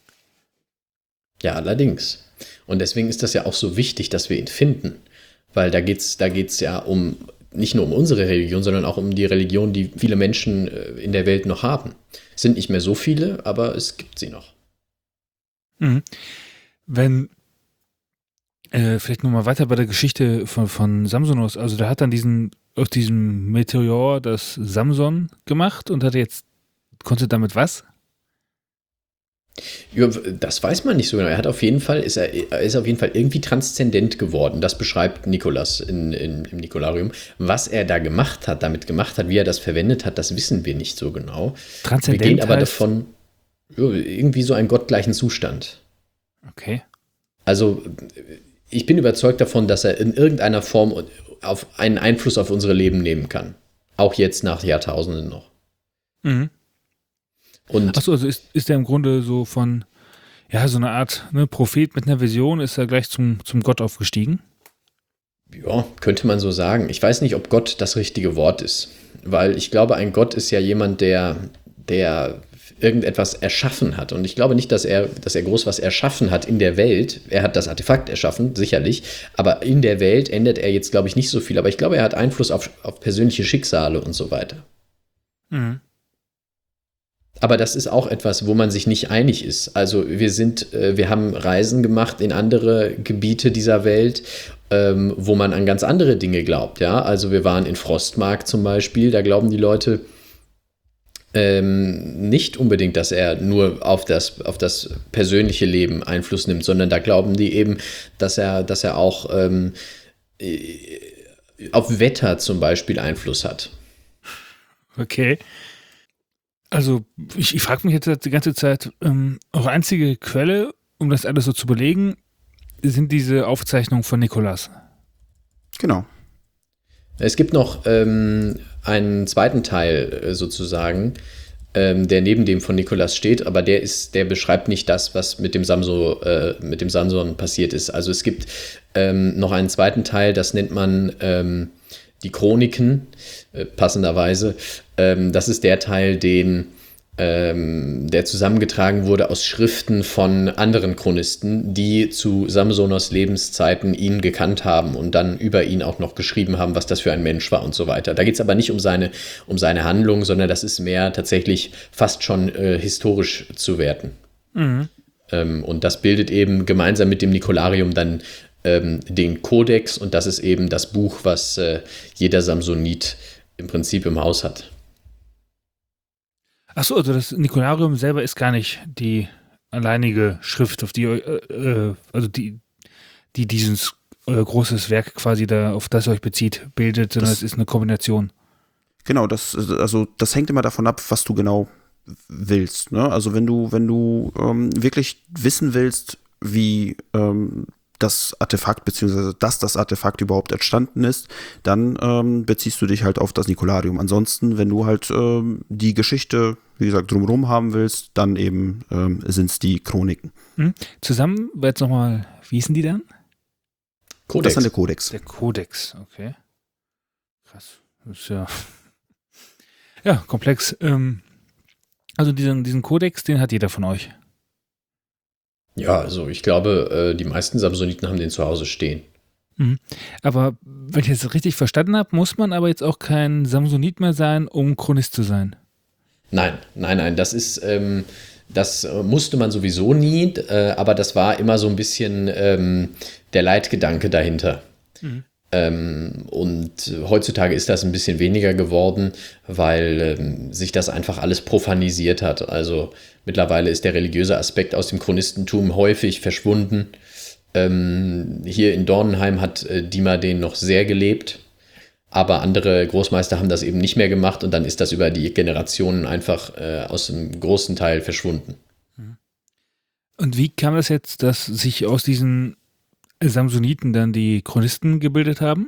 Ja, allerdings. Und deswegen ist das ja auch so wichtig, dass wir ihn finden. Weil da geht's, da geht's ja um, nicht nur um unsere Religion, sondern auch um die Religion, die viele Menschen in der Welt noch haben. Es sind nicht mehr so viele, aber es gibt sie noch. Mhm. Wenn, Äh, vielleicht nochmal weiter bei der Geschichte von, von Samsonos. Also der hat dann diesen, aus diesem Meteor das Samson gemacht und hat jetzt, konnte damit was? Ja, das weiß man nicht so genau. Er hat auf jeden Fall, ist er, er ist auf jeden Fall irgendwie transzendent geworden. Das beschreibt Nikolaus in, in, im Nikolarium. Was er da gemacht hat, damit gemacht hat, wie er das verwendet hat, das wissen wir nicht so genau. Transzendent wir gehen aber heißt? davon, ja, irgendwie so einen gottgleichen Zustand. Okay. Also ich bin überzeugt davon, dass er in irgendeiner Form auf einen Einfluss auf unsere Leben nehmen kann. Auch jetzt nach Jahrtausenden noch. Mhm. Und Achso, also ist, ist er im Grunde so von, ja, so eine Art ne, Prophet mit einer Vision, ist er gleich zum, zum Gott aufgestiegen? ja, könnte man so sagen. Ich weiß nicht, ob Gott das richtige Wort ist. Weil ich glaube, ein Gott ist ja jemand, der, der irgendetwas erschaffen hat. Und ich glaube nicht, dass er, dass er groß was erschaffen hat in der Welt. Er hat das Artefakt erschaffen, sicherlich. Aber in der Welt ändert er jetzt, glaube ich, nicht so viel. Aber ich glaube, er hat Einfluss auf, auf persönliche Schicksale und so weiter. Mhm. Aber das ist auch etwas, wo man sich nicht einig ist. Also wir sind, äh, wir haben Reisen gemacht in andere Gebiete dieser Welt, ähm, wo man an ganz andere Dinge glaubt. Ja, also wir waren in Frostmark zum Beispiel. Da glauben die Leute ähm, nicht unbedingt, dass er nur auf das, auf das persönliche Leben Einfluss nimmt, sondern da glauben die eben, dass er, dass er auch ähm, auf Wetter zum Beispiel Einfluss hat. Okay. Also ich, ich frage mich jetzt die ganze Zeit, ähm, eure einzige Quelle, um das alles so zu belegen, sind diese Aufzeichnungen von Nikolaus. Genau. Es gibt noch ähm, einen zweiten Teil äh, sozusagen, ähm, der neben dem von Nikolaus steht, aber der ist, der beschreibt nicht das, was mit dem Samson, äh, mit dem Samson passiert ist. Also es gibt ähm, noch einen zweiten Teil, das nennt man ähm, die Chroniken, äh, passenderweise. Ähm, das ist der Teil, den, ähm, der zusammengetragen wurde aus Schriften von anderen Chronisten, die zu Samsonos Lebenszeiten ihn gekannt haben und dann über ihn auch noch geschrieben haben, was das für ein Mensch war und so weiter. Da geht es aber nicht um seine, um seine Handlung, sondern das ist mehr tatsächlich fast schon äh, historisch zu werten. Mhm. Ähm, und das bildet eben gemeinsam mit dem Nikolarium dann ähm, den Kodex, und das ist eben das Buch, was äh, jeder Samsonit im Prinzip im Haus hat. Achso, also das Nikolarium selber ist gar nicht die alleinige Schrift, auf die, äh, äh, also die, die dieses äh, großes Werk quasi da, auf das euch bezieht, bildet, sondern Das- es ist eine Kombination. Genau, das, also das hängt immer davon ab, was du genau willst. Ne? Also wenn du, wenn du ähm, wirklich wissen willst, wie ähm, das Artefakt, beziehungsweise dass das Artefakt überhaupt entstanden ist, dann ähm, beziehst du dich halt auf das Nikolarium. Ansonsten, wenn du halt ähm, die Geschichte, wie gesagt, drumherum haben willst, dann eben ähm, sind es die Chroniken. Mhm. Zusammen, jetzt nochmal, wie hießen die dann? Kodex. Das ist dann der Kodex. Der Kodex, okay. Krass. Das ist ja, ja komplex. Ähm, also diesen, diesen Kodex, den hat jeder von euch. Ja, also ich glaube, äh, die meisten Samsoniten haben den zu Hause stehen. Mhm. Aber wenn ich das richtig verstanden habe, muss man aber jetzt auch kein Samsonit mehr sein, um Chronist zu sein. Nein, nein, nein, das ist, ähm, das äh, musste man sowieso nie, äh, aber das war immer so ein bisschen ähm, der Leitgedanke dahinter. Mhm. Ähm, und heutzutage ist das ein bisschen weniger geworden, weil ähm, sich das einfach alles profanisiert hat. Also mittlerweile ist der religiöse Aspekt aus dem Chronistentum häufig verschwunden. Ähm, hier in Dornenheim hat äh, Dima den noch sehr gelebt, aber andere Großmeister haben das eben nicht mehr gemacht und dann ist das über die Generationen einfach äh, aus einem großen Teil verschwunden. Und wie kam das jetzt, dass sich aus diesen Samsoniten dann die Chronisten gebildet haben?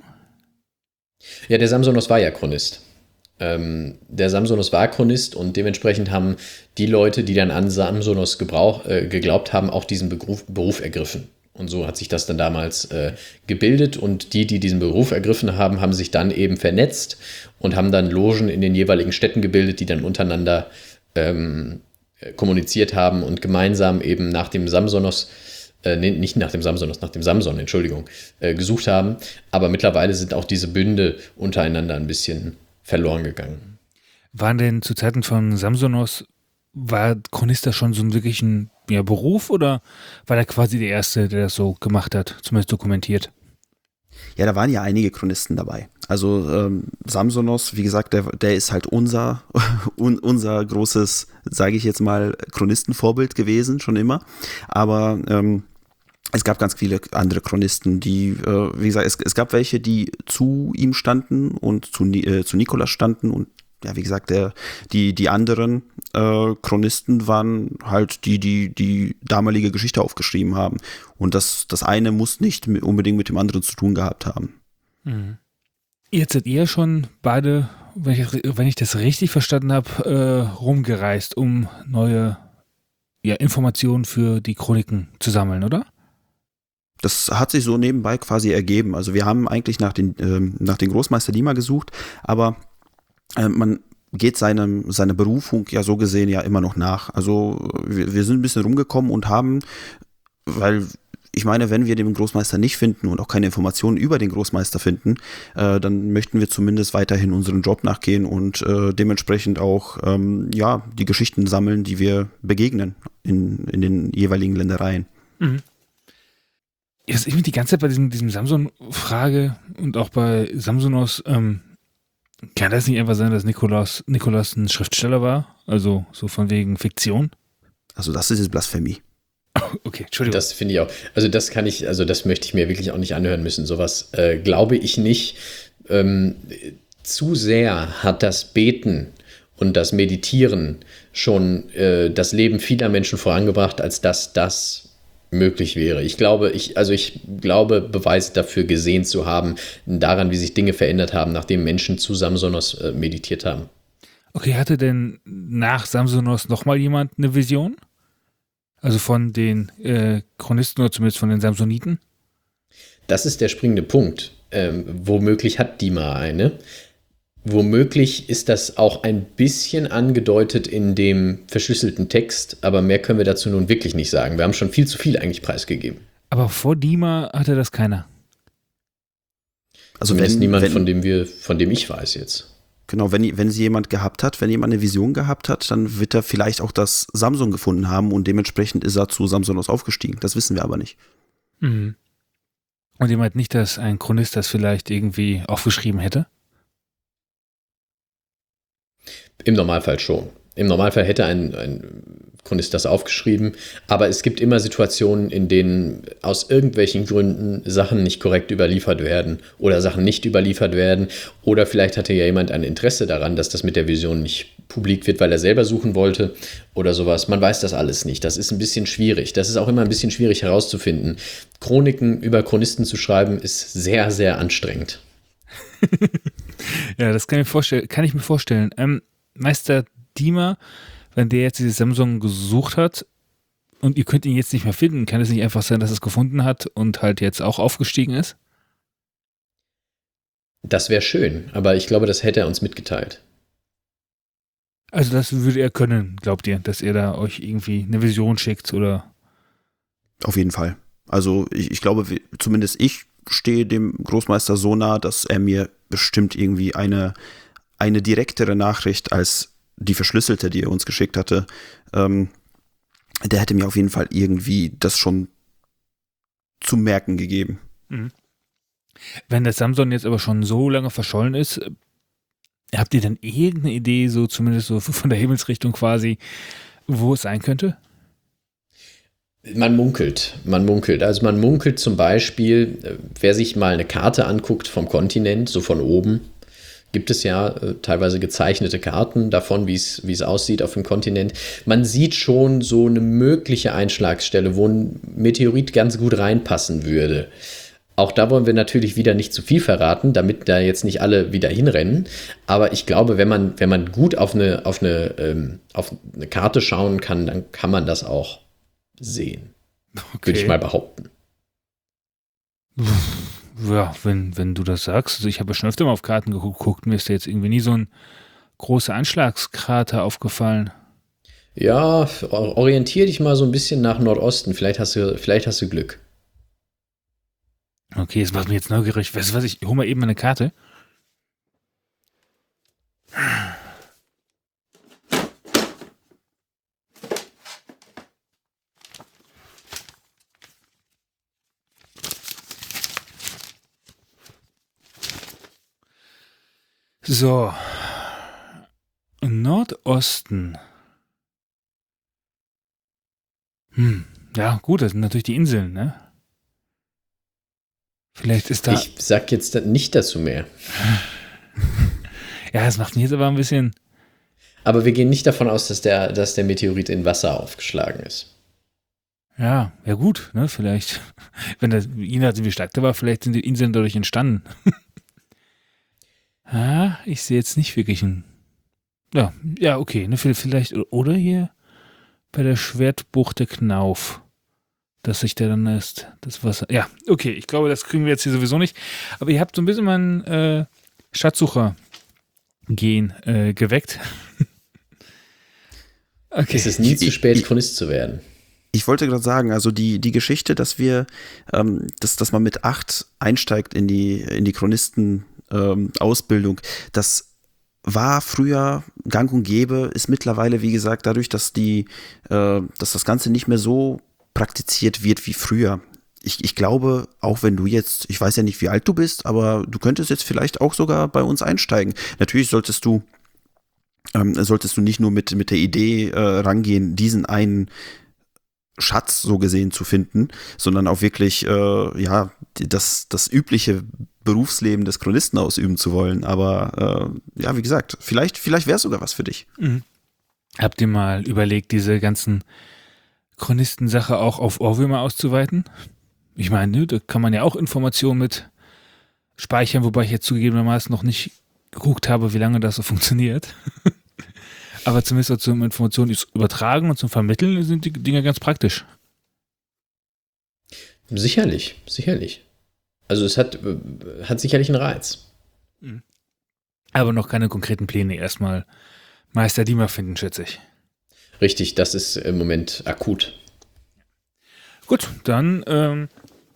Ja, der Samsonos war ja Chronist. Ähm, der Samsonos war Chronist und dementsprechend haben die Leute, die dann an Samsonos gebrauch, äh, geglaubt haben, auch diesen Beruf, Beruf ergriffen. Und so hat sich das dann damals äh, gebildet und die, die diesen Beruf ergriffen haben, haben sich dann eben vernetzt und haben dann Logen in den jeweiligen Städten gebildet, die dann untereinander ähm, kommuniziert haben und gemeinsam eben nach dem Samsonos Äh, nee, nicht nach dem Samsonos, nach dem Samson, Entschuldigung, äh, gesucht haben. Aber mittlerweile sind auch diese Bünde untereinander ein bisschen verloren gegangen. Waren denn zu Zeiten von Samsonos war Chronist schon so ein wirklich ein ja, Beruf oder war der quasi der Erste, der das so gemacht hat, zumindest dokumentiert? Ja, da waren ja einige Chronisten dabei. Also ähm, Samsonos, wie gesagt, der, der ist halt unser, un, unser großes, sage ich jetzt mal, Chronistenvorbild gewesen, schon immer. Aber ähm, es gab ganz viele andere Chronisten, die, äh, wie gesagt, es, es gab welche, die zu ihm standen und zu, äh, zu Nikolaus standen und ja, wie gesagt, der, die, die anderen äh, Chronisten waren halt die, die die damalige Geschichte aufgeschrieben haben. Und das, das eine muss nicht unbedingt mit dem anderen zu tun gehabt haben. Mhm. Jetzt seid ihr schon beide, wenn ich, wenn ich das richtig verstanden habe, äh, rumgereist, um neue ja, Informationen für die Chroniken zu sammeln, oder? Das hat sich so nebenbei quasi ergeben. Also wir haben eigentlich nach den, ähm, nach den Großmeister Dima gesucht, aber äh, man geht seinem, seiner Berufung ja so gesehen ja immer noch nach. Also wir, wir sind ein bisschen rumgekommen und haben, weil ich meine, wenn wir den Großmeister nicht finden und auch keine Informationen über den Großmeister finden, äh, dann möchten wir zumindest weiterhin unseren Job nachgehen und äh, dementsprechend auch ähm, ja, die Geschichten sammeln, die wir begegnen in, in den jeweiligen Ländereien. Mhm. Jetzt, ich bin die ganze Zeit bei diesem, diesem Samson-Frage und auch bei Samsonos, ähm, kann das nicht einfach sein, dass Nikolaus, Nikolaus ein Schriftsteller war? Also so von wegen Fiktion? Also das ist jetzt Blasphemie. Okay, Entschuldigung. Das finde ich auch. Also das kann ich, also das möchte ich mir wirklich auch nicht anhören müssen. Sowas äh, glaube ich nicht. Ähm, zu sehr hat das Beten und das Meditieren schon äh, das Leben vieler Menschen vorangebracht, als dass das möglich wäre. Ich glaube, ich, also ich glaube, Beweise dafür gesehen zu haben, daran, wie sich Dinge verändert haben, nachdem Menschen zu Samsonos äh, meditiert haben. Okay, hatte denn nach Samsonos nochmal jemand eine Vision? Also von den äh, Chronisten oder zumindest von den Samsoniten? Das ist der springende Punkt. Ähm, womöglich hat Dima eine. Womöglich ist das auch ein bisschen angedeutet in dem verschlüsselten Text, aber mehr können wir dazu nun wirklich nicht sagen. Wir haben schon viel zu viel eigentlich preisgegeben. Aber vor Dima hatte das keiner. Also Zumindest wenn, niemand, wenn, von dem wir, von dem ich weiß jetzt. Genau, wenn, wenn sie jemand gehabt hat, wenn jemand eine Vision gehabt hat, dann wird er vielleicht auch das Samson gefunden haben und dementsprechend ist er zu Samsonos aufgestiegen. Das wissen wir aber nicht. Mhm. Und ihr meint nicht, dass ein Chronist das vielleicht irgendwie aufgeschrieben hätte? Im Normalfall schon. Im Normalfall hätte ein, ein Chronist das aufgeschrieben, aber es gibt immer Situationen, in denen aus irgendwelchen Gründen Sachen nicht korrekt überliefert werden oder Sachen nicht überliefert werden oder vielleicht hatte ja jemand ein Interesse daran, dass das mit der Vision nicht publik wird, weil er selber suchen wollte oder sowas. Man weiß das alles nicht. Das ist ein bisschen schwierig. Das ist auch immer ein bisschen schwierig herauszufinden. Chroniken über Chronisten zu schreiben ist sehr, sehr anstrengend. Ja, das kann ich mir vorstellen. Kann ich mir vorstellen. Ähm, Meister Dima, wenn der jetzt dieses Samson gesucht hat und ihr könnt ihn jetzt nicht mehr finden, kann es nicht einfach sein, dass er es gefunden hat und halt jetzt auch aufgestiegen ist? Das wäre schön, aber ich glaube, das hätte er uns mitgeteilt. Also das würde er können, glaubt ihr, dass er da euch irgendwie eine Vision schickt oder? Auf jeden Fall. Also ich, ich glaube, zumindest ich stehe dem Großmeister so nah, dass er mir bestimmt irgendwie eine eine direktere Nachricht als die verschlüsselte, die er uns geschickt hatte, ähm, der hätte mir auf jeden Fall irgendwie das schon zu merken gegeben. Mhm. Wenn der Samson jetzt aber schon so lange verschollen ist, habt ihr dann irgendeine Idee, so zumindest so von der Himmelsrichtung quasi, wo es sein könnte? Man munkelt, man munkelt. Also man munkelt zum Beispiel, wer sich mal eine Karte anguckt vom Kontinent, so von oben, gibt es ja äh, teilweise gezeichnete Karten davon, wie es wie es aussieht auf dem Kontinent. Man sieht schon so eine mögliche Einschlagsstelle, wo ein Meteorit ganz gut reinpassen würde. Auch da wollen wir natürlich wieder nicht zu viel verraten, damit da jetzt nicht alle wieder hinrennen. Aber ich glaube, wenn man, wenn man gut auf eine, auf eine, ähm, auf eine Karte schauen kann, dann kann man das auch sehen. Okay. Würde ich mal behaupten. Ja, wenn, wenn du das sagst. Also ich habe ja schon öfter mal auf Karten geguckt, mir ist da jetzt irgendwie nie so ein großer Anschlagskrater aufgefallen. Ja, orientier dich mal so ein bisschen nach Nordosten. Vielleicht hast du, vielleicht hast du Glück. Okay, das macht mich jetzt neugierig. Weißt du was, ich hole mal eben eine Karte. So. Nordosten. Hm. Ja, gut, das sind natürlich die Inseln, ne? Vielleicht ist da. Ich sag jetzt nicht dazu mehr. Ja, das macht mich jetzt aber ein bisschen. Aber wir gehen nicht davon aus, dass der, dass der Meteorit in Wasser aufgeschlagen ist. Ja, ja gut, ne? Vielleicht, wenn das, je nachdem wie stark der war, vielleicht sind die Inseln dadurch entstanden. Ah, ich sehe jetzt nicht wirklich ein. Ja, ja, okay, ne? Vielleicht, oder hier bei der Schwertbucht der Knauf. Dass sich der dann ist, das Wasser. Ja, okay, ich glaube, das kriegen wir jetzt hier sowieso nicht. Aber ihr habt so ein bisschen mein äh, Schatzsucher-Gen äh, geweckt. Okay. Es ist nie zu spät, Chronist zu werden. Ich wollte gerade sagen, also die, die Geschichte, dass wir, ähm, dass, dass man mit acht einsteigt in die, in die Chronistenausbildung, ähm, das war früher gang und gäbe, ist mittlerweile, wie gesagt, dadurch, dass die, äh, dass das Ganze nicht mehr so praktiziert wird wie früher. Ich, ich glaube, auch wenn du jetzt, ich weiß ja nicht, wie alt du bist, aber du könntest jetzt vielleicht auch sogar bei uns einsteigen. Natürlich solltest du, ähm, solltest du nicht nur mit, mit der Idee äh, rangehen, diesen einen Schatz so gesehen zu finden, sondern auch wirklich äh, ja das, das übliche Berufsleben des Chronisten ausüben zu wollen. Aber äh, ja, wie gesagt, vielleicht, vielleicht wäre es sogar was für dich. Mhm. Habt ihr mal überlegt, diese ganzen Chronistensache auch auf Ohrwürmer auszuweiten? Ich meine, ne, da kann man ja auch Informationen mit speichern, wobei ich jetzt zugegebenermaßen noch nicht geguckt habe, wie lange das so funktioniert. Aber zumindest auch zum Informationen übertragen und zum Vermitteln sind die Dinge ganz praktisch. Sicherlich, sicherlich. Also es hat, hat sicherlich einen Reiz. Aber noch keine konkreten Pläne. Erstmal Meister Diemer finden, schätze ich. Richtig, das ist im Moment akut. Gut, dann, ähm,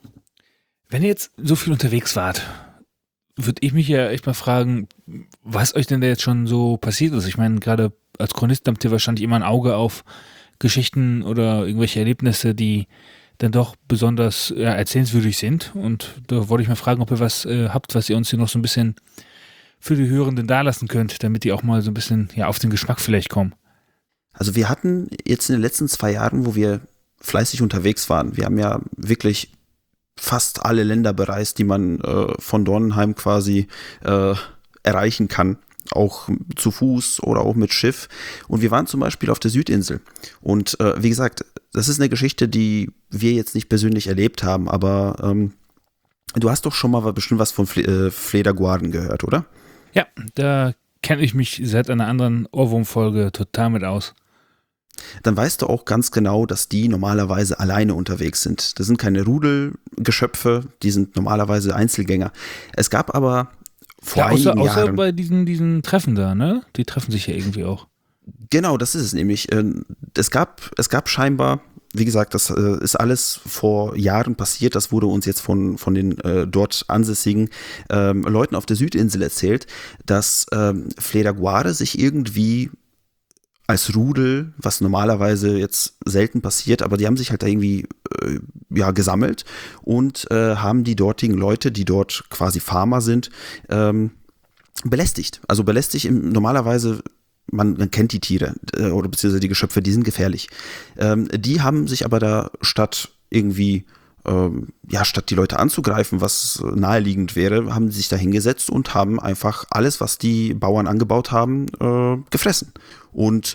wenn ihr jetzt so viel unterwegs wart, würde ich mich ja echt mal fragen, was euch denn da jetzt schon so passiert ist. Ich meine, gerade als Chronist habt ihr wahrscheinlich immer ein Auge auf Geschichten oder irgendwelche Erlebnisse, die dann doch besonders ja, erzählenswürdig sind. Und da wollte ich mal fragen, ob ihr was äh, habt, was ihr uns hier noch so ein bisschen für die Hörenden dalassen könnt, damit die auch mal so ein bisschen ja, auf den Geschmack vielleicht kommen. Also wir hatten jetzt in den letzten zwei Jahren, wo wir fleißig unterwegs waren, wir haben ja wirklich fast alle Länder bereist, die man äh, von Dornenheim quasi äh, erreichen kann, auch zu Fuß oder auch mit Schiff. Und wir waren zum Beispiel auf der Südinsel. Und äh, wie gesagt, das ist eine Geschichte, die wir jetzt nicht persönlich erlebt haben, aber ähm, du hast doch schon mal bestimmt was von Fle- äh, Flederguarden gehört, oder? Ja, da kenne ich mich seit einer anderen Ohrwurm-Folge total mit aus. Dann weißt du auch ganz genau, dass die normalerweise alleine unterwegs sind. Das sind keine Rudelgeschöpfe, die sind normalerweise Einzelgänger. Es gab aber vor ja, außer, einigen außer Jahren... bei diesen, diesen Treffen da, ne? Die treffen sich ja irgendwie auch. Genau, das ist es nämlich. Es gab, es gab scheinbar, wie gesagt, das ist alles vor Jahren passiert, das wurde uns jetzt von, von den äh, dort ansässigen ähm, Leuten auf der Südinsel erzählt, dass ähm, Flederguare sich irgendwie als Rudel, was normalerweise jetzt selten passiert, aber die haben sich halt da irgendwie äh, ja, gesammelt und äh, haben die dortigen Leute, die dort quasi Farmer sind, ähm, belästigt. Also belästigt im, normalerweise, man, man kennt die Tiere äh, oder beziehungsweise die Geschöpfe, die sind gefährlich. Ähm, die haben sich aber da statt irgendwie ähm, ja, statt die Leute anzugreifen, was naheliegend wäre, haben sie sich da hingesetzt und haben einfach alles, was die Bauern angebaut haben, äh, gefressen. Und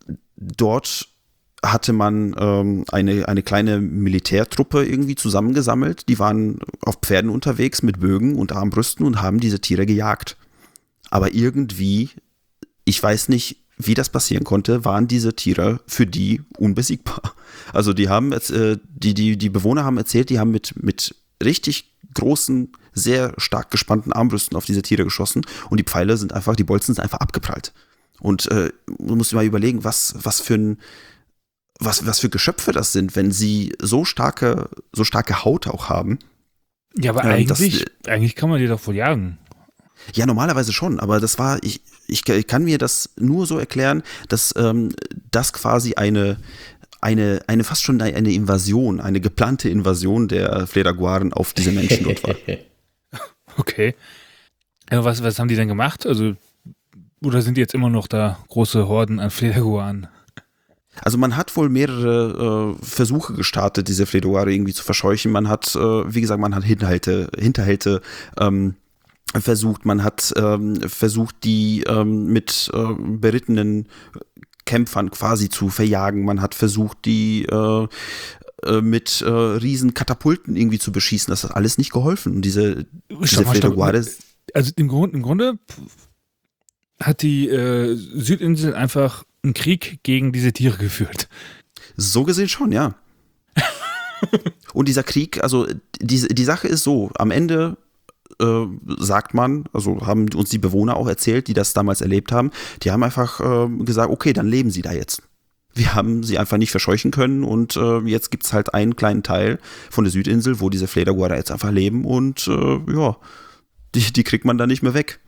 dort hatte man ähm, eine, eine kleine Militärtruppe irgendwie zusammengesammelt. Die waren auf Pferden unterwegs mit Bögen und Armbrüsten und haben diese Tiere gejagt. Aber irgendwie, ich weiß nicht, wie das passieren konnte, waren diese Tiere für die unbesiegbar. Also die haben jetzt, äh, die, die, die Bewohner haben erzählt, die haben mit, mit richtig großen, sehr stark gespannten Armbrüsten auf diese Tiere geschossen und die Pfeile sind einfach, die Bolzen sind einfach abgeprallt. Und äh, man muss sich mal überlegen, was, was für ein, was, was für Geschöpfe das sind, wenn sie so starke, so starke Haut auch haben. Ja, aber ähm, eigentlich, das, eigentlich kann man die doch wohl jagen. Ja, normalerweise schon, aber das war, ich, ich, ich kann mir das nur so erklären, dass ähm, das quasi eine, eine, eine fast schon eine Invasion, eine geplante Invasion der Flederguaren auf diese Menschen dort war. Okay. Aber was, was haben die denn gemacht? Also, oder sind jetzt immer noch da große Horden an Flederguaren? Also man hat wohl mehrere äh, Versuche gestartet, diese Flederguare irgendwie zu verscheuchen. Man hat, äh, wie gesagt, man hat Hinterhalte, Hinterhalte ähm, versucht. Man hat ähm, versucht, die ähm, mit äh, berittenen Kämpfern quasi zu verjagen. Man hat versucht, die äh, äh, mit äh, riesen Katapulten irgendwie zu beschießen. Das hat alles nicht geholfen. Und diese, diese Flederguare... Also im Grunde, im Grunde hat die äh, Südinsel einfach einen Krieg gegen diese Tiere geführt. So gesehen schon, ja. Und dieser Krieg, also die, die Sache ist so, am Ende äh, sagt man, also haben uns die Bewohner auch erzählt, die das damals erlebt haben, die haben einfach äh, gesagt, okay, dann leben sie da jetzt. Wir haben sie einfach nicht verscheuchen können und äh, jetzt gibt es halt einen kleinen Teil von der Südinsel, wo diese Flederguare jetzt einfach leben und äh, ja, die, die kriegt man dann nicht mehr weg.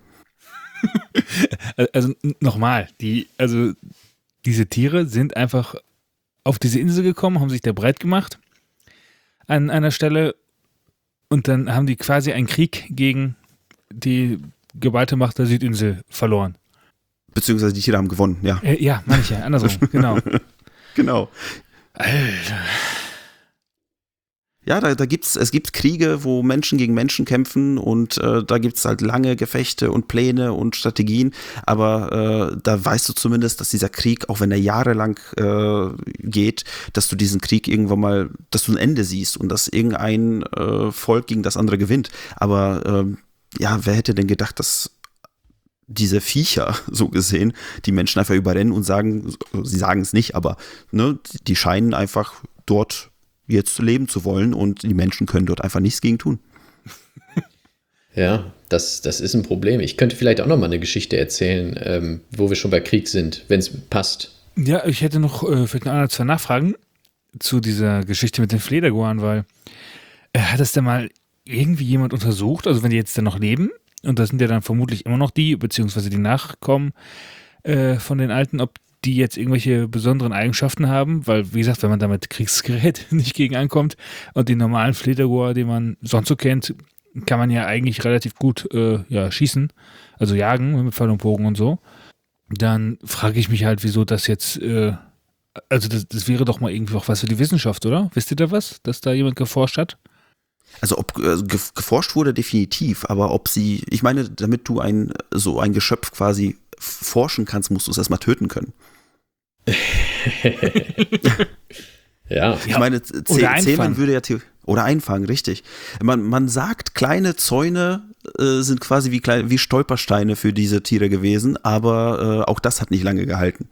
Also nochmal, die, also diese Tiere sind einfach auf diese Insel gekommen, haben sich da breit gemacht an einer Stelle und dann haben die quasi einen Krieg gegen die geballte Macht der Südinsel verloren. Beziehungsweise die Tiere haben gewonnen, ja. Äh, ja, manche, andersrum, genau. Genau. Alter. Ja, da, da gibt's, es gibt Kriege, wo Menschen gegen Menschen kämpfen und äh, da gibt's halt lange Gefechte und Pläne und Strategien, aber äh, da weißt du zumindest, dass dieser Krieg, auch wenn er jahrelang äh, geht, dass du diesen Krieg irgendwann mal, dass du ein Ende siehst und dass irgendein äh, Volk gegen das andere gewinnt. Aber äh, ja, wer hätte denn gedacht, dass diese Viecher, so gesehen, die Menschen einfach überrennen und sagen, sie sagen es nicht, aber ne, die scheinen einfach dort jetzt leben zu wollen und die Menschen können dort einfach nichts gegen tun. Ja, das, das ist ein Problem. Ich könnte vielleicht auch noch mal eine Geschichte erzählen, ähm, wo wir schon bei Krieg sind, wenn es passt. Ja, ich hätte noch äh, vielleicht noch eine, zwei Nachfragen zu dieser Geschichte mit den Flederguaren, weil äh, hat das denn mal irgendwie jemand untersucht, also wenn die jetzt dann noch leben, und das sind ja dann vermutlich immer noch die, beziehungsweise die Nachkommen äh, von den Alten, ob die jetzt irgendwelche besonderen Eigenschaften haben, weil, wie gesagt, wenn man da mit Kriegsgerät nicht gegen ankommt und den normalen Flederguar, den man sonst so kennt, kann man ja eigentlich relativ gut äh, ja, schießen, also jagen mit Pfeil und Bogen und so, dann frage ich mich halt, wieso das jetzt, äh, also das, das wäre doch mal irgendwie auch was für die Wissenschaft, oder? Wisst ihr da was, dass da jemand geforscht hat? Also ob äh, ge- geforscht wurde, definitiv, aber ob sie, ich meine, damit du ein so ein Geschöpf quasi forschen kannst, musst du es erstmal töten können. Ja. Ich meine, zäh- zähmen würde ja the- oder einfangen, richtig. Man, man sagt, kleine Zäune äh, sind quasi wie, klein, wie Stolpersteine für diese Tiere gewesen, aber äh, auch das hat nicht lange gehalten.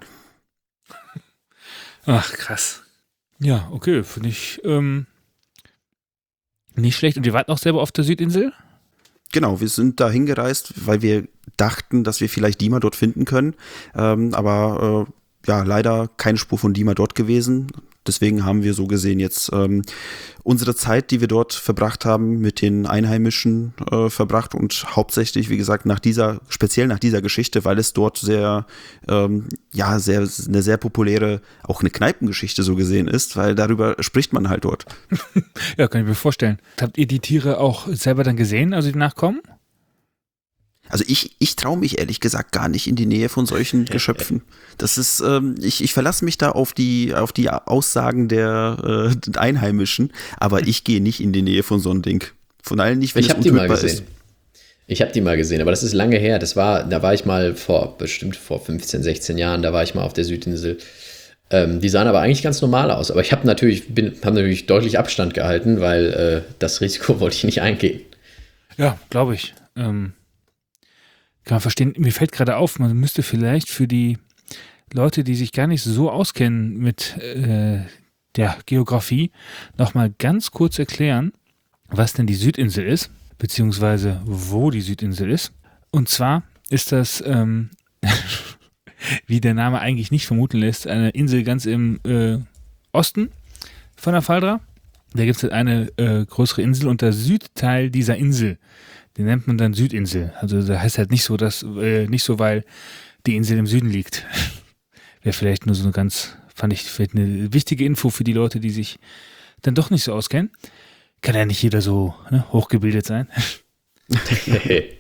Ach, krass. Ja, okay, finde ich ähm, nicht schlecht. Und ihr wart auch selber auf der Südinsel? Genau, wir sind da hingereist, weil wir dachten, dass wir vielleicht Dima dort finden können, ähm, aber äh, ja, leider keine Spur von Dima dort gewesen. Deswegen haben wir so gesehen jetzt ähm, unsere Zeit, die wir dort verbracht haben, mit den Einheimischen äh, verbracht und hauptsächlich, wie gesagt, nach dieser, speziell nach dieser Geschichte, weil es dort sehr, ähm, ja, sehr, eine sehr populäre, auch eine Kneipengeschichte so gesehen ist, weil darüber spricht man halt dort. Ja, kann ich mir vorstellen. Habt ihr die Tiere auch selber dann gesehen, also die Nachkommen? Also ich, ich traue mich ehrlich gesagt gar nicht in die Nähe von solchen Geschöpfen. Das ist, ähm, ich, ich verlasse mich da auf die, auf die Aussagen der äh, Einheimischen, aber ich gehe nicht in die Nähe von so einem Ding. Von allen nicht, wenn Ich es habe die mal untötbar gesehen. ist. Ich habe die mal gesehen, aber das ist lange her. Das war, da war ich mal vor, bestimmt vor fünfzehn, sechzehn Jahren, da war ich mal auf der Südinsel. Ähm, die sahen aber eigentlich ganz normal aus. Aber ich habe natürlich, bin, hab natürlich deutlich Abstand gehalten, weil äh, das Risiko wollte ich nicht eingehen. Ja, glaube ich. Ähm, kann man verstehen. Mir fällt gerade auf, man müsste vielleicht für die Leute, die sich gar nicht so auskennen mit äh, der Geografie, nochmal ganz kurz erklären, was denn die Südinsel ist, beziehungsweise wo die Südinsel ist. Und zwar ist das, ähm, wie der Name eigentlich nicht vermuten lässt, eine Insel ganz im äh, Osten von der Faldra. Da gibt es halt eine äh, größere Insel und der Südteil dieser Insel, den nennt man dann Südinsel. Also da heißt halt nicht so, dass äh, nicht so, weil die Insel im Süden liegt. Wäre vielleicht nur so eine ganz, fand ich vielleicht eine wichtige Info für die Leute, die sich dann doch nicht so auskennen. Kann ja nicht jeder so ne, hochgebildet sein.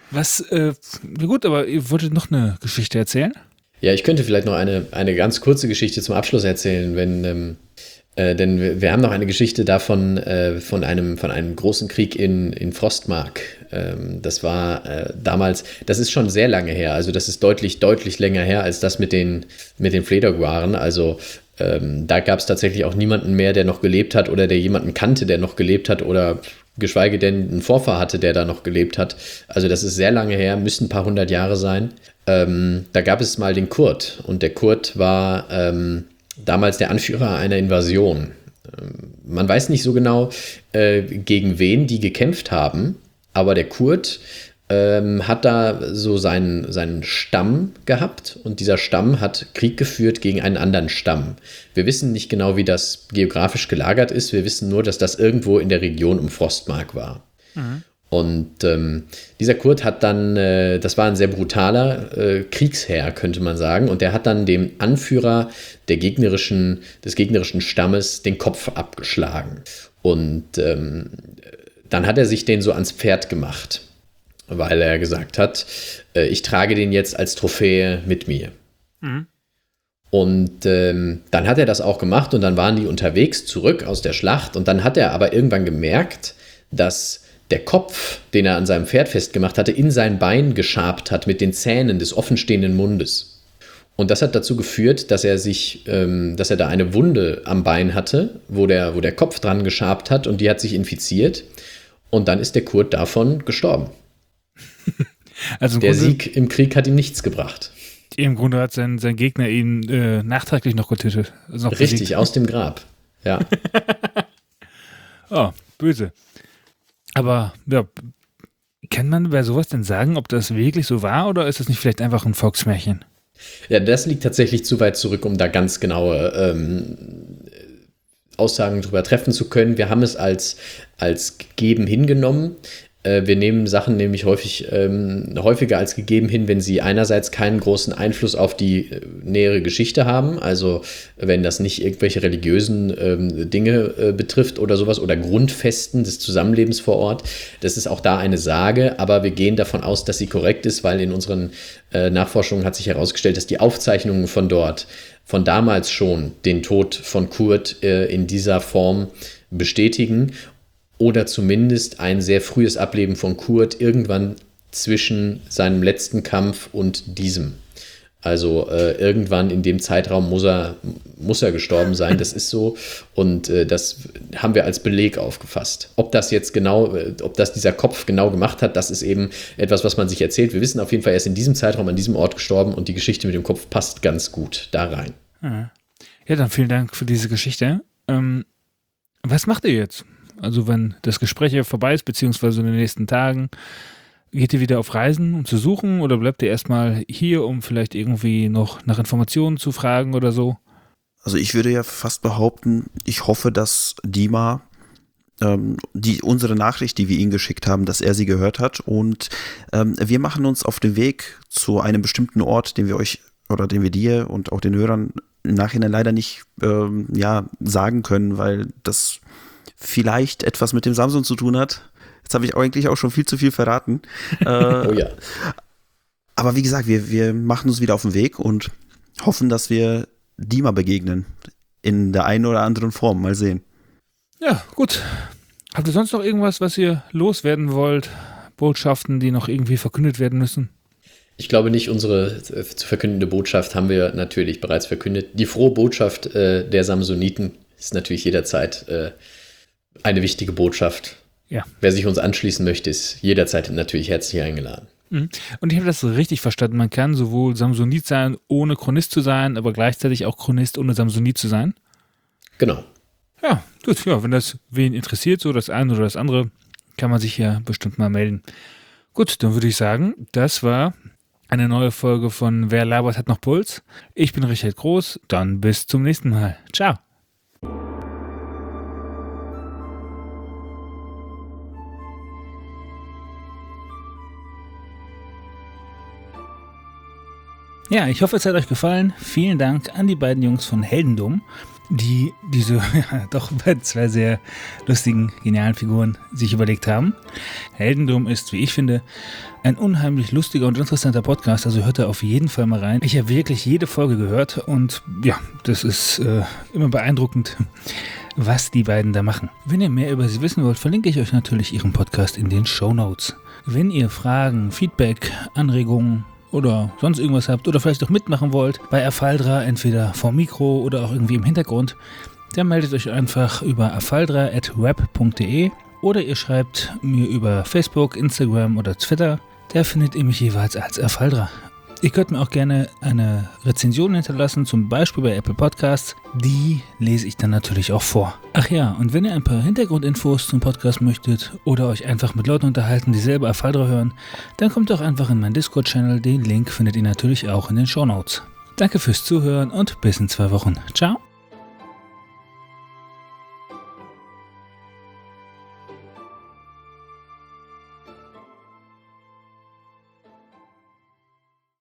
Was, äh, gut, aber ihr wolltet noch eine Geschichte erzählen? Ja, ich könnte vielleicht noch eine, eine ganz kurze Geschichte zum Abschluss erzählen, wenn, ähm, äh, denn wir, wir haben noch eine Geschichte davon, äh, von einem, von einem großen Krieg in, in Frostmark. Ähm, das war äh, damals, das ist schon sehr lange her, also das ist deutlich, deutlich länger her als das mit den, mit den Flederguaren, also ähm, da gab es tatsächlich auch niemanden mehr, der noch gelebt hat oder der jemanden kannte, der noch gelebt hat oder geschweige denn einen Vorfahr hatte, der da noch gelebt hat. Also das ist sehr lange her, müssen ein paar hundert Jahre sein. Ähm, da gab es mal den Kurt und der Kurt war ähm, damals der Anführer einer Invasion. Ähm, man weiß nicht so genau, äh, gegen wen die gekämpft haben, aber der Kurt ähm, hat da so seinen, seinen Stamm gehabt und dieser Stamm hat Krieg geführt gegen einen anderen Stamm. Wir wissen nicht genau, wie das geografisch gelagert ist, wir wissen nur, dass das irgendwo in der Region um Frostmark war. Mhm. Und ähm, dieser Kurt hat dann, äh, das war ein sehr brutaler äh, Kriegsherr, könnte man sagen, und der hat dann dem Anführer der gegnerischen, des gegnerischen Stammes den Kopf abgeschlagen. Und ähm, dann hat er sich den so ans Pferd gemacht, weil er gesagt hat, äh, ich trage den jetzt als Trophäe mit mir. Mhm. Und ähm, dann hat er das auch gemacht und dann waren die unterwegs zurück aus der Schlacht und dann hat er aber irgendwann gemerkt, dass der Kopf, den er an seinem Pferd festgemacht hatte, in sein Bein geschabt hat mit den Zähnen des offenstehenden Mundes. Und das hat dazu geführt, dass er sich, ähm, dass er da eine Wunde am Bein hatte, wo der, wo der Kopf dran geschabt hat und die hat sich infiziert. Und dann ist der Kurt davon gestorben. Also der Grunde, Sieg im Krieg hat ihm nichts gebracht. Im Grunde hat sein, sein Gegner ihn äh, nachträglich noch getötet. Also noch Richtig, besiegt. Aus dem Grab. Ja. Oh, böse. Aber ja, kann man bei sowas denn sagen, ob das wirklich so war oder ist das nicht vielleicht einfach ein Volksmärchen? Ja, das liegt tatsächlich zu weit zurück, um da ganz genaue ähm, Aussagen drüber treffen zu können. Wir haben es als, als gegeben hingenommen. Wir nehmen Sachen nämlich häufig, ähm, häufiger als gegeben hin, wenn sie einerseits keinen großen Einfluss auf die äh, nähere Geschichte haben, also wenn das nicht irgendwelche religiösen ähm, Dinge äh, betrifft oder sowas oder Grundfesten des Zusammenlebens vor Ort. Das ist auch da eine Sage, aber wir gehen davon aus, dass sie korrekt ist, weil in unseren äh, Nachforschungen hat sich herausgestellt, dass die Aufzeichnungen von dort, von damals schon, den Tod von Kurt äh, in dieser Form bestätigen. Oder zumindest ein sehr frühes Ableben von Kurt irgendwann zwischen seinem letzten Kampf und diesem. Also äh, irgendwann in dem Zeitraum muss er, muss er gestorben sein, das ist so. Und äh, das haben wir als Beleg aufgefasst. Ob das jetzt genau, äh, ob das dieser Kopf genau gemacht hat, das ist eben etwas, was man sich erzählt. Wir wissen auf jeden Fall, er ist in diesem Zeitraum an diesem Ort gestorben und die Geschichte mit dem Kopf passt ganz gut da rein. Ja, dann vielen Dank für diese Geschichte. Ähm, was macht ihr jetzt? Also wenn das Gespräch hier vorbei ist, beziehungsweise in den nächsten Tagen, geht ihr wieder auf Reisen, um zu suchen oder bleibt ihr erstmal hier, um vielleicht irgendwie noch nach Informationen zu fragen oder so? Also ich würde ja fast behaupten, ich hoffe, dass Dima ähm, die, unsere Nachricht, die wir ihm geschickt haben, dass er sie gehört hat und ähm, wir machen uns auf den Weg zu einem bestimmten Ort, den wir euch oder den wir dir und auch den Hörern im Nachhinein leider nicht ähm, ja, sagen können, weil das vielleicht etwas mit dem Samson zu tun hat. Jetzt habe ich eigentlich auch schon viel zu viel verraten. äh, oh ja. Aber wie gesagt, wir, wir machen uns wieder auf den Weg und hoffen, dass wir Dima begegnen. In der einen oder anderen Form. Mal sehen. Ja, gut. Habt ihr sonst noch irgendwas, was ihr loswerden wollt? Botschaften, die noch irgendwie verkündet werden müssen? Ich glaube nicht, unsere zu verkündende Botschaft haben wir natürlich bereits verkündet. Die frohe Botschaft äh, der Samsoniten ist natürlich jederzeit äh, eine wichtige Botschaft. Ja. Wer sich uns anschließen möchte, ist jederzeit natürlich herzlich eingeladen. Und ich habe das richtig verstanden. Man kann sowohl Samsonit sein, ohne Chronist zu sein, aber gleichzeitig auch Chronist, ohne Samsonit zu sein? Genau. Ja, gut. Ja, wenn das wen interessiert, so das eine oder das andere, kann man sich ja bestimmt mal melden. Gut, dann würde ich sagen, das war eine neue Folge von Wer labert hat noch Puls. Ich bin Richard Groß. Dann bis zum nächsten Mal. Ciao. Ja, ich hoffe, es hat euch gefallen. Vielen Dank an die beiden Jungs von Heldendum. die diese ja, doch zwei sehr lustigen, genialen Figuren sich überlegt haben. Heldendum ist, wie ich finde, ein unheimlich lustiger und interessanter Podcast, also hört da auf jeden Fall mal rein. Ich habe wirklich jede Folge gehört und ja, das ist äh, immer beeindruckend, was die beiden da machen. Wenn ihr mehr über sie wissen wollt, verlinke ich euch natürlich ihren Podcast in den Shownotes. Wenn ihr Fragen, Feedback, Anregungen oder sonst irgendwas habt oder vielleicht auch mitmachen wollt bei Afaldra, entweder vom Mikro oder auch irgendwie im Hintergrund, dann meldet euch einfach über afaldra at web punkt de oder ihr schreibt mir über Facebook, Instagram oder Twitter. Da findet ihr mich jeweils als Afaldra. Ihr könnt mir auch gerne eine Rezension hinterlassen, zum Beispiel bei Apple Podcasts. Die lese ich dann natürlich auch vor. Ach ja, und wenn ihr ein paar Hintergrundinfos zum Podcast möchtet oder euch einfach mit Leuten unterhalten, die selber Afaldra hören, dann kommt doch einfach in meinen Discord-Channel. Den Link findet ihr natürlich auch in den Shownotes. Danke fürs Zuhören und bis in zwei Wochen. Ciao.